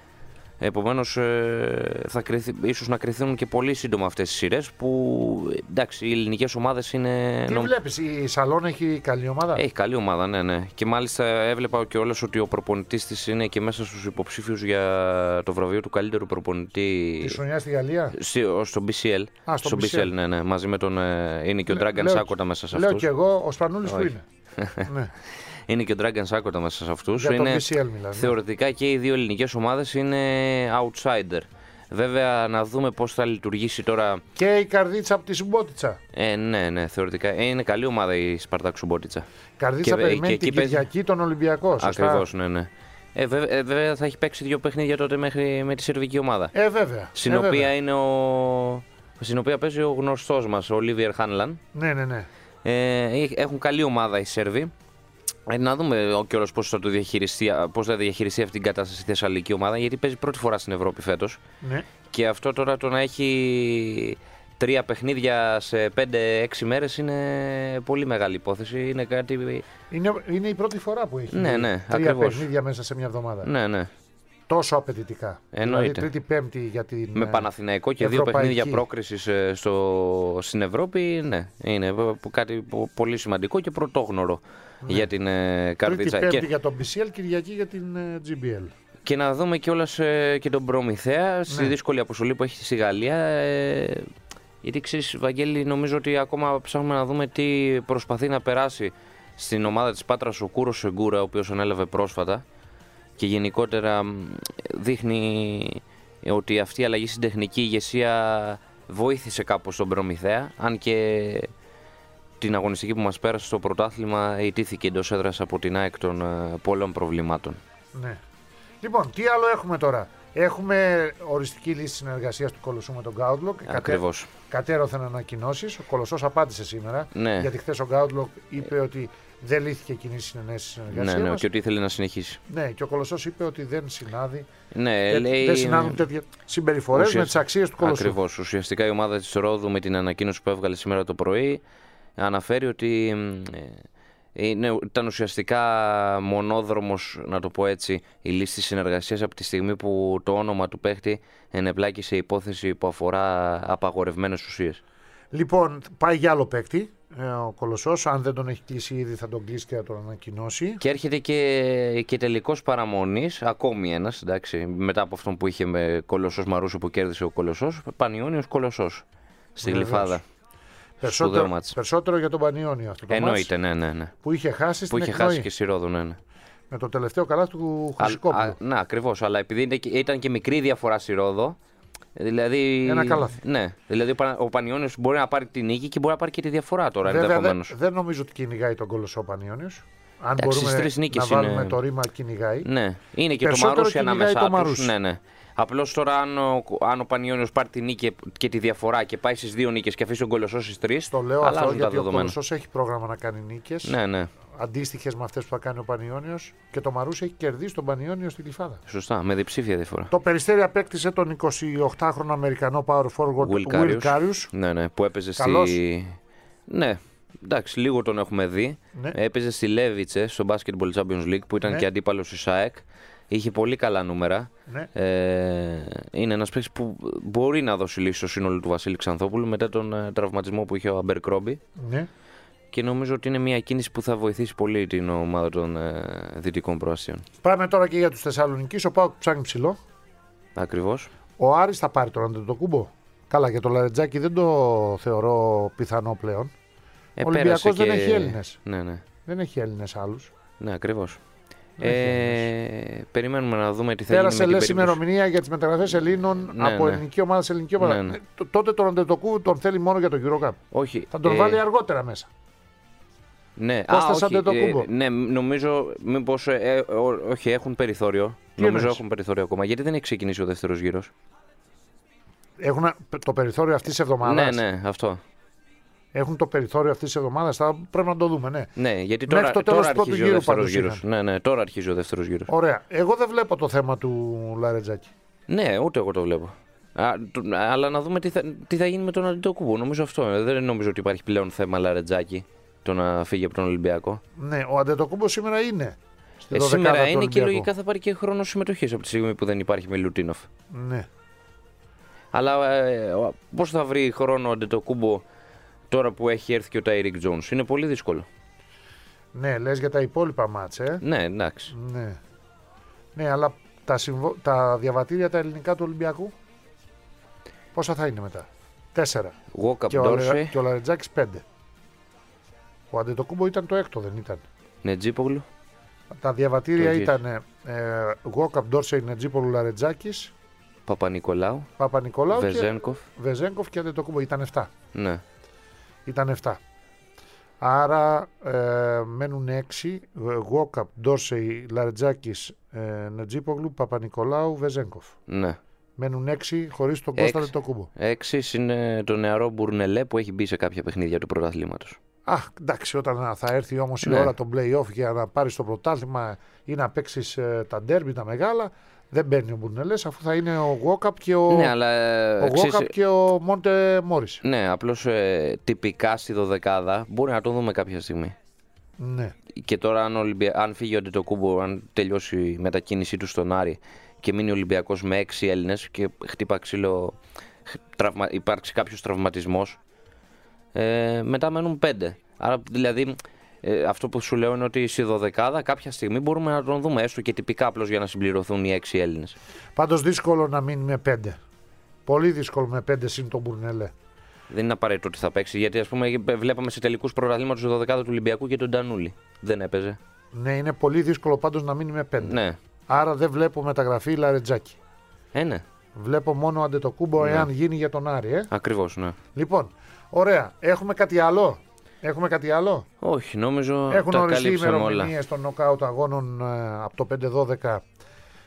Επομένως, ε, θα κρυθεί, ίσως να κρυθούν και πολύ σύντομα αυτές οι σειρές που, εντάξει, οι ελληνικές ομάδες είναι... Τι νομ... βλέπεις, η Σαλόν έχει καλή ομάδα? Έχει καλή ομάδα, ναι, ναι. Και μάλιστα έβλεπα κιόλας ότι ο προπονητής της είναι και μέσα στους υποψήφιους για το βραβείο του καλύτερου προπονητή... Τη χρονιά στη Γαλλία? Στο, στο μπι σι ελ. Α, στο στο μπι σι ελ, ναι, ναι. Μαζί με τον... είναι και ο Dragan λέω, Σάκοτα μέσα σε λέω αυτούς. Λέω κι εγώ, ο Σπανούλης που είναι. Ναι. Είναι και ο Dragan Σάκοτα μέσα σε αυτούς. Για είναι, μπι σι ελ μιλάμε. Θεωρητικά και οι δύο ελληνικές ομάδες είναι outsider. Βέβαια, να δούμε πώς θα λειτουργήσει τώρα. Και η Καρδίτσα από τη Σουμπότιτσα. Ε, ναι, ναι, θεωρητικά. Ε, είναι καλή ομάδα η Σπαρτάκ Σουμπότιτσα. Καρδίτσα και, περιμένει και, την και Κυριακή παίζει... τον Ολυμπιακό. Ακριβώς, ναι, ναι. Ε, βέβαια, ε, βέβαια θα έχει παίξει δύο παιχνίδια τότε μέχρι με τη σερβική ομάδα. Ε, βέβαια. Στην, ε, οποία, βέβαια. Είναι ο... στην οποία παίζει ο γνωστός μας, ο Ολίβιερ Χάνλαν. Ναι, ναι, ναι. Ε, έχουν καλή ομάδα οι Σέρβοι. Ε, να δούμε κιόλας πώς θα, το διαχειριστεί, πώς θα διαχειριστεί αυτή την κατάσταση η Θεσσαλική ομάδα, γιατί παίζει πρώτη φορά στην Ευρώπη φέτος. Ναι. Και αυτό τώρα το να έχει τρία παιχνίδια σε πέντε έξι μέρες είναι πολύ μεγάλη υπόθεση. Είναι, κάτι... είναι, είναι η πρώτη φορά που έχει ναι, ναι, τρία ακριβώς. παιχνίδια μέσα σε μια εβδομάδα. Ναι, ναι. Τόσο απαιτητικά. Εννοείται. Δηλαδή τρίτη-πέμπτη για την με Παναθηναϊκό και ευρωπαϊκή. Δύο παιχνίδια πρόκρισης στο, στην Ευρώπη, ναι. Είναι κάτι πολύ σημαντικό και πρωτόγνωρο. Ναι. Για την ε, Καρδίτσα. Τρίτη, πέμπτη και... για τον μπι σι ελ, Κυριακή για την ε, τζι μπι ελ. Και να δούμε κιόλας ε, και τον Προμηθέα, ναι. Στη δύσκολη αποστολή που έχει στη Γαλλία. Ε, γιατί ξέρεις, Βαγγέλη, νομίζω ότι ακόμα ψάχνουμε να δούμε τι προσπαθεί να περάσει στην ομάδα της Πάτρας ο Κούρος Σεγκούρα, ο οποίος ανέλαβε πρόσφατα. Και γενικότερα δείχνει ότι αυτή η αλλαγή στην τεχνική ηγεσία βοήθησε κάπως τον Προμηθέα, αν και την αγωνιστική που μας πέρασε στο πρωτάθλημα ητήθηκε εντός έδρας από την ΑΕΚ των πολλών προβλημάτων. Ναι. Λοιπόν, τι άλλο έχουμε τώρα. Έχουμε οριστική λύση συνεργασίας του Κολοσσού με τον Γκάουντλοκ. Ακριβώς. Κατέρωθεν ανακοινώσεις. Ο Κολοσσός απάντησε σήμερα. Ναι. Γιατί χθες ο Γκάουντλοκ είπε ότι δεν λύθηκε κοινή συνενέση συνεργασία. Ναι, ναι, μας. και ότι ήθελε να συνεχίσει. Ναι, και ο Κολοσσός είπε ότι δεν συνάδει. Ναι, δεν, λέει, δεν συνάδουν τέτοιες συμπεριφορές ουσιαστικά, με τις αξίες του Κολοσσού. Ακριβώς. Ουσιαστικά η ομάδα της Ρόδου με την ανακοίνωση που έβγαλε σήμερα το πρωί αναφέρει ότι είναι, ήταν ουσιαστικά μονόδρομος, να το πω έτσι, η λύση συνεργασίας από τη στιγμή που το όνομα του παίχτη ενεπλάκη σε υπόθεση που αφορά απαγορευμένες ουσίες. Λοιπόν, πάει για άλλο παίκτη ο Κολοσσός. Αν δεν τον έχει κλείσει ήδη, θα τον κλείσει και θα τον ανακοινώσει. Και έρχεται και, και τελικός παραμονής, ακόμη ένας, εντάξει, μετά από αυτόν που είχε με Κολοσσός Μαρούσο που κέρδισε ο Κολοσσός, Πανιώνιος Κολοσσός στη Γλυφάδα. Περισσότερο, περισσότερο για τον Πανιώνιο αυτό το εννοείται, ναι, ναι, ναι. Που είχε χάσει στην Που είχε εκπνοή. χάσει και στη Ρόδο, ναι, ναι. Με το τελευταίο καλάθι του Χρυσικόπουλου. Ναι, ακριβώς, αλλά επειδή ήταν και μικρή διαφορά στη Ρόδο. Δηλαδή, ένα καλάθι. Ναι, δηλαδή ο Πανιώνιος μπορεί να πάρει τη νίκη και μπορεί να πάρει και τη διαφορά τώρα. Βέβαια, δεν, δεν νομίζω ότι κυνηγάει τον Κολοσσό ο Πανιώνιος. Αν εντάξει, μπορούμε να είναι... βάλουμε το ρήμα κυνηγάει. Ναι, είναι και περισσότερο το Μαρούσι ανάμεσά τους. Ναι, ναι. Απλώς τώρα αν ο, αν ο Πανιώνιος πάρει τη νίκη και τη διαφορά και πάει στις δύο νίκες και αφήσει τον Κολοσσό στις τρεις, το λέω αυτό γιατί ο Κολοσσός έχει πρόγραμμα να κάνει νίκες. Ναι, ναι. Αντίστοιχες με αυτές που θα κάνει ο Πανιώνιος και το Μαρούσι έχει κερδίσει τον Πανιώνιο στη Γλυφάδα. Σωστά, με διψήφια διαφορά. Το Περιστέρι απέκτησε τον εικοσιοκτάχρονο Αμερικανό power forward Will Karius. Ναι, ναι, που έπαιζε Καλώς. στη. Ναι, εντάξει, λίγο τον έχουμε δει. Ναι. Έπαιζε στη Λέβιτσε στο Basketball Champions League που ήταν ναι. και αντίπαλος της ΑΕΚ. Είχε πολύ καλά νούμερα. Ναι. Ε, είναι ένας παίκτης που μπορεί να δώσει λύση στο σύνολο του Βασίλη Ξανθόπουλου μετά τον ε, τραυματισμό που είχε ο Αμπερκρόμπι. Ναι. Και νομίζω ότι είναι μια κίνηση που θα βοηθήσει πολύ την ομάδα των ε, Δυτικών Προαστίων. Πάμε τώρα και για τους Θεσσαλονικείς. Ο ΠΑΟΚ ψάχνει ψηλό. Ακριβώς. Ο Άρης θα πάρει τον Αντετοκούμπο. Καλά, για το Λαρετζάκι δεν το θεωρώ πιθανό πλέον. Ε, ο Ολυμπιακός και... δεν έχει Έλληνες. Ναι, ναι. Δεν έχει Έλληνες άλλους. Ναι, ακριβώς. Ε, περιμένουμε να δούμε τι θα Πέρασε, γίνει με λες, την ημερομηνία για τις μεταγραφές Ελλήνων ναι, από ναι. ελληνική ομάδα σε ελληνική ομάδα. Ναι, ναι. Ε, τότε τον Αντετοκούμπο τον θέλει μόνο για το Euro Cup. Όχι. Θα τον ε... βάλει αργότερα μέσα. Ναι, Κώστας α, όχι, Αντετοκούμπο. ε, ναι, νομίζω μήπως, ε, ε, ό, όχι, έχουν περιθώριο. Τι νομίζω εννοείς? έχουν περιθώριο ακόμα. Γιατί δεν έχει ξεκινήσει ο δεύτερος γύρος. Έχουν το περιθώριο αυτής της εβδομάδας. Ναι, ναι, αυτό. Έχουν το περιθώριο αυτής της εβδομάδας. Θα πρέπει να το δούμε, ναι. Ναι, γιατί Μέχρι τώρα, το τέλος τώρα του πρώτου αρχίζει ο γύρου δεύτερος πάντως γύρος. είχαν. Ναι, ναι, τώρα αρχίζει ο δεύτερος γύρος. Ωραία. Εγώ δεν βλέπω το θέμα του Λαρετζάκη. Ναι, ούτε εγώ το βλέπω. Α, το, αλλά να δούμε τι θα, τι θα γίνει με τον Αντετοκούμπο. Νομίζω αυτό. Δεν νομίζω ότι υπάρχει πλέον θέμα Λαρετζάκη το να φύγει από τον Ολυμπιακό. Ναι, ο Αντετοκούμπο σήμερα είναι. Ε, σήμερα είναι και λογικά θα πάρει και χρόνο συμμετοχής από τη στιγμή που δεν υπάρχει Μιλουτίνοφ. Ναι. Αλλά ε, πώς θα βρει χρόνο ο Αντετοκούμπο τώρα που έχει έρθει και ο Τάιρικ Τζόνς? Είναι πολύ δύσκολο. Ναι, λες για τα υπόλοιπα μάτς, ε. Ναι, εντάξει. Ναι, ναι αλλά τα, συμβο... τα διαβατήρια τα ελληνικά του Ολυμπιακού πόσα θα είναι μετά? Τέσσερα. Walk-up και, Dorsey. ο... και ο Λαρετζάκης πέντε. Ο Αντετοκούμπο ήταν το έκτο, δεν ήταν? Νετζίπογλου. Τα διαβατήρια ήταν ε, Walk-up Dorsey, Νετζίπογλου, Λαρετζάκης, Παπα-Νικολάου, Παπα-Νικολάου Βεζένκοφ. Και... Βεζένκοφ και Αντετοκούμπο. Ήταν εφτά. Ναι. Ήταν εφτά. Άρα ε, μένουν έξι. Walk-up Dorsey, Λαρετζάκης, ε, Νετζίπογλου, Παπα-Νικολάου, Βεζένκοφ. Ναι. Μένουν έξι χωρίς τον Κώστα Αντετοκούμπο. Έξι είναι το νεαρό Μπουρνελέ που έχει μπει σε κάποια παιχνίδια του πρωταθλήματος. Αχ, εντάξει, όταν θα έρθει όμως ναι. η ώρα των play-off για να πάρεις το πρωτάθλημα ή να παίξεις ε, τα ντέρμπι, τα μεγάλα, δεν μπαίνει ο Μπουρνελές αφού θα είναι ο Walk-up και ο, ναι, αλλά, ο, ξέρεις, Walk-up και ο Μόντε Μόρις. Ναι, απλώς ε, τυπικά στη δωδεκάδα μπορεί να το δούμε κάποια στιγμή. Ναι. Και τώρα αν, Ολυμπια... αν φύγει ο Αντετοκούμπο, αν τελειώσει η μετακίνησή του στον Άρη και μείνει ο Ολυμπιακός με έξι Έλληνες και χτύπα ξύλο, τραυμα... υπάρξει κάποιος τραυματισμός, ε, μετά μένουν πέντε. Άρα δηλαδή ε, αυτό που σου λέω είναι ότι στη δωδεκάδα κάποια στιγμή μπορούμε να τον δούμε έστω και τυπικά απλώς για να συμπληρωθούν οι έξι Έλληνες. Πάντως δύσκολο να μείνει με πέντε. Πολύ δύσκολο με πέντε συν τον Μπουρνελέ. Δεν είναι απαραίτητο ότι θα παίξει, γιατί ας πούμε βλέπαμε σε τελικούς πρωταθλήματος τη δωδεκάδα του Ολυμπιακού και τον Ντανούλη. Δεν έπαιζε. Ναι, είναι πολύ δύσκολο πάντως να μείνει με πέντε. Ναι. Άρα δεν βλέπω μεταγραφή Λαρετζάκη. Ε, ναι. Βλέπω μόνο Αντετοκούμπο ναι. εάν γίνει για τον Άρη. Ε. Ακριβώς, ναι. Λοιπόν, ωραία. Έχουμε κάτι άλλο. Έχουμε κάτι άλλο. Όχι, νομίζω έχουν τα οριστεί καλύψαμε όλα. ημερομηνίες των νοκάουτ αγώνων ε, από το πέντε δώδεκα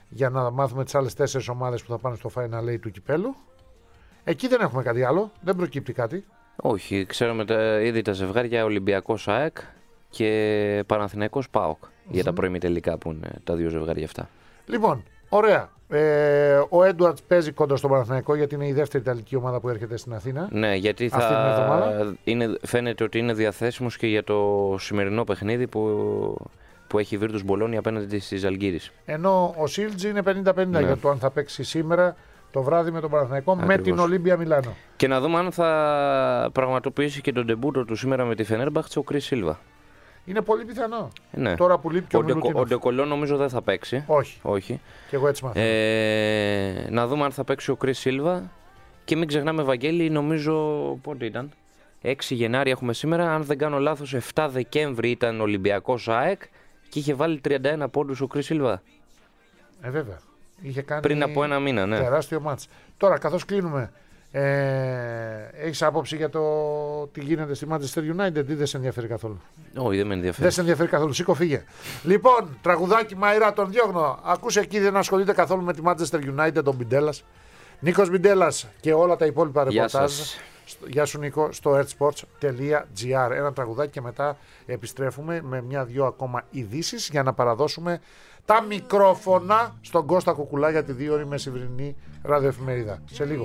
για να μάθουμε τις άλλες τέσσερις ομάδες που θα πάνε στο Final Eight του κυπέλου. Εκεί δεν έχουμε κάτι άλλο, δεν προκύπτει κάτι. Όχι, ξέρουμε τα, ήδη τα ζευγάρια Ολυμπιακός ΑΕΚ και Παναθηναϊκός ΠΑΟΚ mm-hmm. για τα προημιτελικά που είναι τα δύο ζευγάρια αυτά. Λοιπόν, ωραία. Ε, ο Έντουαρτς παίζει κοντά στον Παναθηναϊκό γιατί είναι η δεύτερη ιταλική ομάδα που έρχεται στην Αθήνα. Ναι, γιατί θα είναι, φαίνεται ότι είναι διαθέσιμος και για το σημερινό παιχνίδι που, που έχει η Βίρτους Μπολόνια απέναντι στη Ζαλγκίρις. Ενώ ο Σίλτζ είναι πενήντα πενήντα ναι. για το αν θα παίξει σήμερα το βράδυ με τον Παναθηναϊκό με την Ολύμπια Μιλάνο. Και να δούμε αν θα πραγματοποιήσει και τον ντεμπούτο του σήμερα με τη Φενέρμπαχτσε ο Κρίς Σίλβα. Είναι πολύ πιθανό. Ναι. Τώρα που λείπει και ο, ο Μιλουτίνοφ. Ο Ντεκολό νομίζω δεν θα παίξει. Όχι. Όχι. Και εγώ έτσι μαθαίνω. Ε, να δούμε αν θα παίξει ο Κρίς Σίλβα. Και μην ξεχνάμε, Βαγγέλη, νομίζω πότε ήταν. έξι Γενάρη έχουμε σήμερα. Αν δεν κάνω λάθος, επτά Δεκέμβρη ήταν Ολυμπιακός ΑΕΚ και είχε βάλει τριάντα ένα πόντους ο Κρίς Σίλβα. Ε, βέβαια. Είχε κάνει πριν από ένα μήνα, ναι. Τεράστιο μάτς. Τώρα, καθώς κλείνουμε, ε, έχεις άποψη για το τι γίνεται στη Manchester United ή δεν σε ενδιαφέρει καθόλου? Όχι, δεν με ενδιαφέρει. Δεν σε ενδιαφέρει καθόλου. Σήκω, φύγε. Λοιπόν, τραγουδάκι Μαϊρά, τον διώχνω. Ακούσε εκεί, δεν ασχολείται καθόλου με τη Manchester United, τον Μπιντέλλας. Νίκος Μπιντέλλας και όλα τα υπόλοιπα ρεπορτάζ. Γεια σου Νίκο, στο earthsports τελεία gr. Ένα τραγουδάκι και μετά επιστρέφουμε με μια-δυο ακόμα ειδήσεις για να παραδώσουμε τα μικρόφωνα στον Κώστα Κουκουλά για τη δύο ώρη μεσημβρινή ραδιοεφημερίδα. Σε λίγο.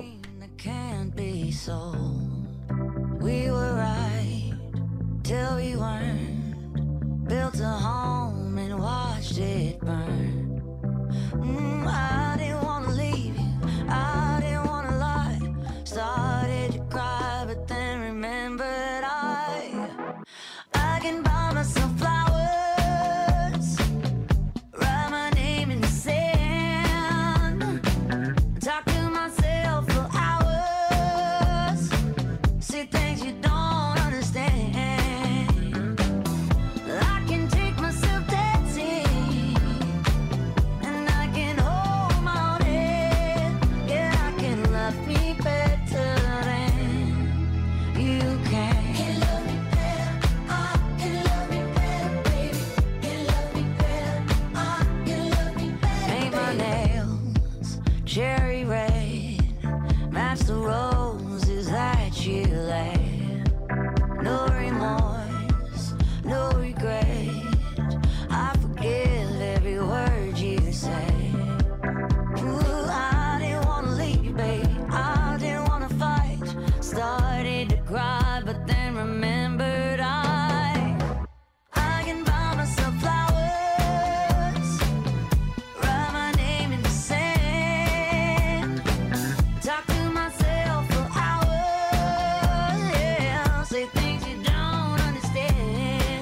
Started to cry, but then remembered I I can buy myself flowers, write my name in the sand, talk to myself for hours, say things you don't understand. I can take myself dancing, and I can hold my own head. Yeah, I can love me better. Cherry red, match the roses that you laid. No remorse, no regret. I forgive every word you say. Ooh, I didn't wanna leave, babe. I didn't wanna fight. Started to cry, but then remembered I I can buy myself flowers, write my name in the sand, talk to myself for hours, yeah, say things you don't understand.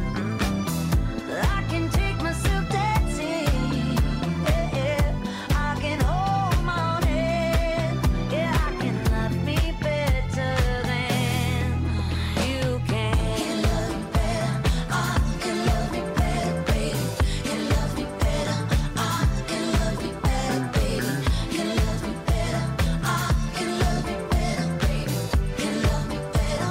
I can take myself dancing, yeah, yeah. I can hold my own head, yeah, I can love me better than you can. Can love me better, I can love me better, baby. Can love me better, I can love me better, baby. Can love me better, I can love me better, baby. Can love me better,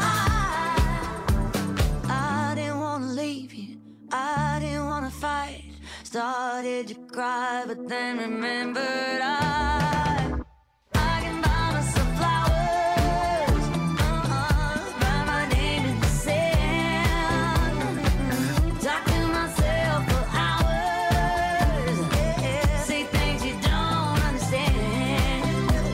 I I didn't wanna leave you, I didn't wanna fight. Started to cry, but then remembered I I can buy myself flowers, uh-uh, write my name in the sand, talk to myself for hours, yeah, say things you don't understand.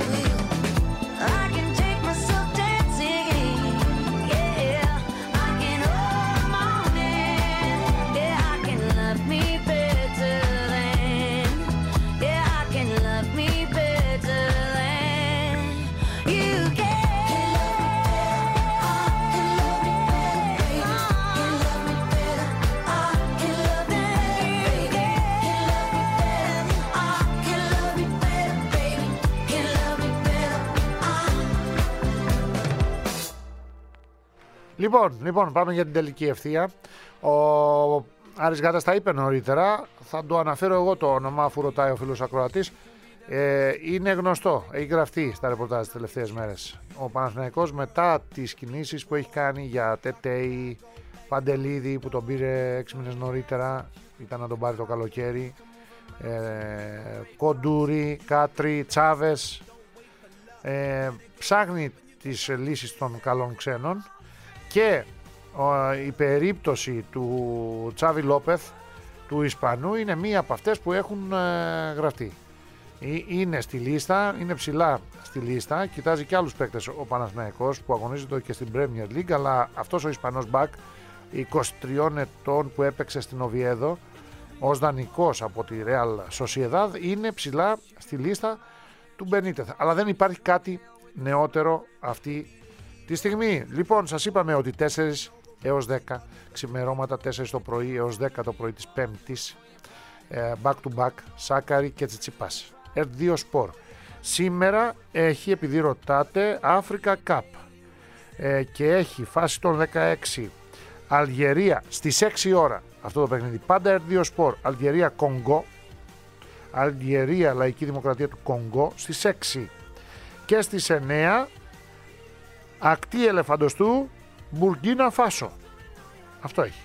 I can take myself dancing, yeah, I can hold my own hand, yeah, I can love me better than, yeah, I can love me better than you can. Λοιπόν, λοιπόν, πάμε για την τελική ευθεία. Ο Άρης Γάτας τα είπε νωρίτερα. Θα το αναφέρω εγώ το όνομα, αφού ρωτάει ο φίλος ακροατής. Ε, είναι γνωστό, έχει γραφτεί στα ρεπορτάζ τις τελευταίες μέρες. Ο Παναθηναϊκός μετά τις κινήσεις που έχει κάνει για Τετέι, Παντελίδη που τον πήρε έξι μήνες νωρίτερα, ήταν να τον πάρει το καλοκαίρι. ε, Κοντούρη, Κάτρι, Τσάβες. Ε, ψάχνει τις λύσεις των καλών ξένων και ε, η περίπτωση του Τσάβι Λόπεθ, του Ισπανού, είναι μία από αυτές που έχουν ε, γραφτεί. Είναι στη λίστα, είναι ψηλά στη λίστα, κοιτάζει και άλλους παίκτες ο Παναθηναϊκός που αγωνίζεται και στην Premier League, αλλά αυτός ο Ισπανός μπακ είκοσι τριών ετών που έπαιξε στην Οβιέδο ως δανεικός από τη Real Sociedad είναι ψηλά στη λίστα του Μπενίτεθ, αλλά δεν υπάρχει κάτι νεότερο αυτή τη στιγμή. Λοιπόν, σας είπαμε ότι τέσσερα έως δέκα ξημερώματα, τέσσερα το πρωί έως δέκα το πρωί της Πέμπτης, back to back, Σάκαρη και Τσιτσιπάς. ερτ δύο Sport. Σήμερα έχει, επειδή ρωτάτε, Africa Cup ε, και έχει φάση των δεκαέξι Αλγερία στις έξι ώρα αυτό το παιχνίδι. Πάντα ερτ δύο Sport. Αλγερία Κονγκό, Αλγερία Λαϊκή Δημοκρατία του Κονγκό στις έξι, και στις εννέα Ακτή Ελεφαντοστού Μπουργκίνα Φάσο. Αυτό έχει.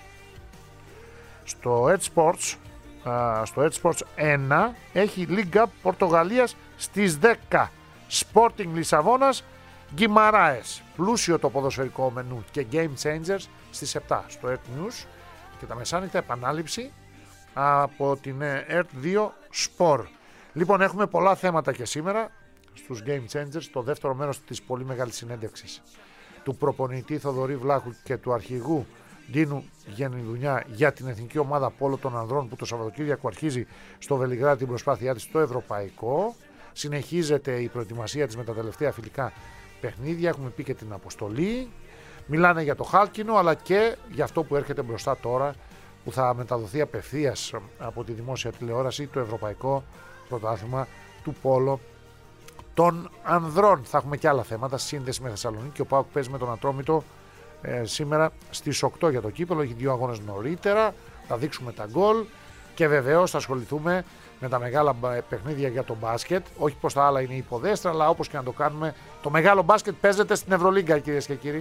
Στο ερτ Sports, στο ερτ Sports ένα έχει League Cup Πορτογαλίας στις δέκα. Sporting Λισαβόνας Γκιμαράες. Πλούσιο το ποδοσφαιρικό μενού και Game Changers στις επτά. Στο ερτ News και τα μεσάνυχτα επανάληψη από την ερτ δύο Sport. Λοιπόν, έχουμε πολλά θέματα και σήμερα στους Game Changers, το δεύτερο μέρος της πολύ μεγάλης συνέντευξης του προπονητή Θοδωρή Βλάχου και του αρχηγού Ντίνου Γενιδουνιά για την εθνική ομάδα πόλο των ανδρών, που το Σαββατοκύριακο αρχίζει στο Βελιγράδι την προσπάθειά της στο Ευρωπαϊκό. Συνεχίζεται η προετοιμασία της με τα τελευταία φιλικά παιχνίδια, έχουμε πει και την αποστολή. Μιλάνε για το χάλκινο, αλλά και για αυτό που έρχεται μπροστά τώρα, που θα μεταδοθεί απευθείας από τη δημόσια τηλεόραση, το Ευρωπαϊκό Πρωτάθλημα του Πόλο των Ανδρών. Θα έχουμε και άλλα θέματα, σύνδεση με Θεσσαλονίκη. Ο ΠΑΟΚ παίζει με τον Ατρόμητο ε, σήμερα στις οκτώ για το κύπελλο, έχει δύο αγώνες νωρίτερα, θα δείξουμε τα γκολ και βεβαίως θα ασχοληθούμε με τα μεγάλα παιχνίδια για το μπάσκετ. Όχι πως τα άλλα είναι υποδέστρα, αλλά όπως και να το κάνουμε, το μεγάλο μπάσκετ παίζεται στην Ευρωλίγκα, κυρίες και κύριοι.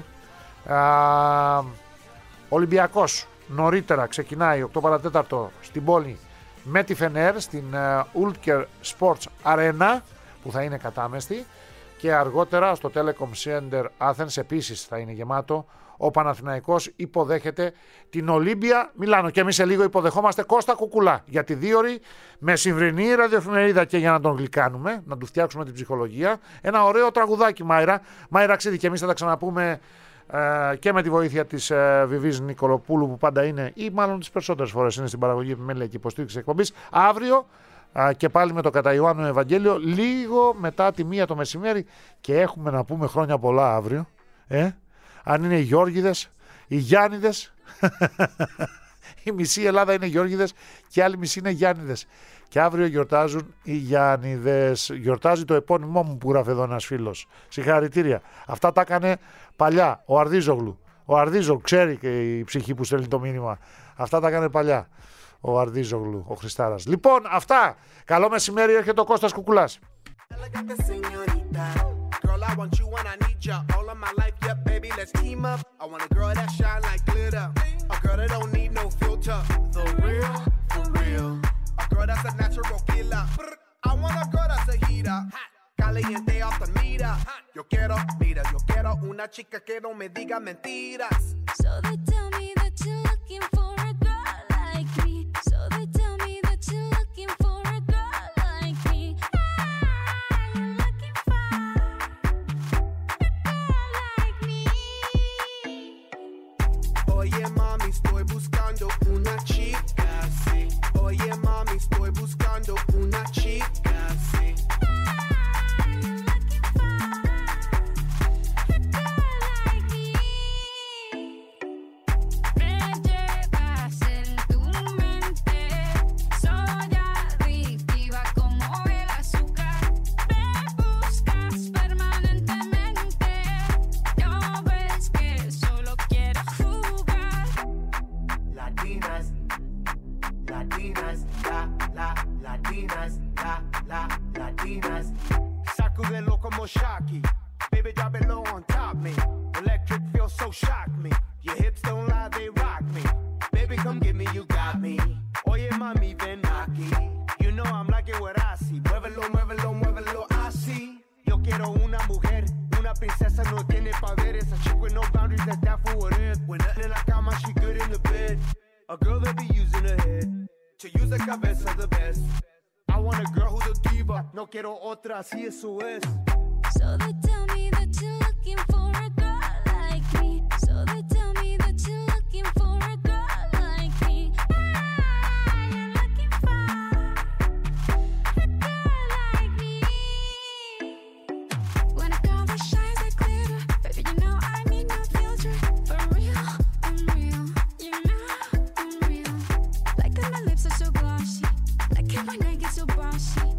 Α, Ολυμπιακός νωρίτερα ξεκινάει οκτώ παρά τέταρτο στην πόλη με τη Φενέρ στην uh, Ulker Sports Arena, που θα είναι κατάμεστη, και αργότερα στο Telecom Center Athens επίσης θα είναι γεμάτο. Ο Παναθηναϊκός υποδέχεται την Ολύμπια Μιλάνο και εμείς σε λίγο υποδεχόμαστε Κώστα Κουκουλά για τη δίωρη με συμβρινή ραδιοεφημερίδα, και για να τον γλυκάνουμε, να του φτιάξουμε την ψυχολογία, ένα ωραίο τραγουδάκι, Μάιρα Μάιρα Ξίδη, και εμείς θα τα ξαναπούμε ε, και με τη βοήθεια της ε, Βιβής Νικολοπούλου, που πάντα είναι, ή μάλλον τις περισσότερες φορές είναι στην παραγωγή επιμέλεια και υποστήριξη εκπομπής. Αύριο ε, και πάλι με το κατά Ιωάννου Ευαγγέλιο λίγο μετά τη μία το μεσημέρι, και έχουμε να πούμε χρόνια πολλά αύριο, ε? Αν είναι οι Γιώργιδες, οι Γιάννηδες, η μισή Ελλάδα είναι Γιώργιδες και η άλλη μισή είναι Γιάννηδες. Και αύριο γιορτάζουν οι Γιάννηδες. Γιορτάζει το επώνυμό μου που γράφει εδώ ένας φίλος. Συγχαρητήρια. Αυτά τα έκανε παλιά ο Αρδίζογλου. Ο Αρδίζογλου, ξέρει και η ψυχή που στέλνει το μήνυμα. Αυτά τα έκανε παλιά ο Αρδίζογλου, ο Χριστάρας. Λοιπόν, αυτά. Καλό μεσημέρι, έρχεται ο Κώστας Κουκουλάς. Girl, I want you when I need ya. All of my life, yeah, baby, let's team up. I want a girl that shine like glitter. A girl that don't need no filter. The real, for real. A girl that's a natural killer. I want a girl that's a heater. Caliente off the mira. Yo quiero, mira, yo quiero una chica que no me diga mentiras. So they tell me that you're looking for a girl like me. So they tell me that you're looking for a girl like me. Oye mami, estoy buscando una chica así. Oye mami, estoy buscando una chica así. Shocky, baby, drop it low on top me. Electric feels so shock me. Your hips don't lie, they rock me. Baby, come get me, you got me. Oye, mami, ven aquí. You A girl that be using her head to use the cabeza the best. I want a girl who's a diva. No quiero otra, así eso es. So they tell me that you're looking for a girl like me. So they tell me that you're looking for a girl like me. Ah, you're looking for a girl like me. When a girl that shines like glitter, baby, you know I need no filter. For real, I'm real. You know I'm real. Like that my lips are so glossy. Like it when I get so bossy.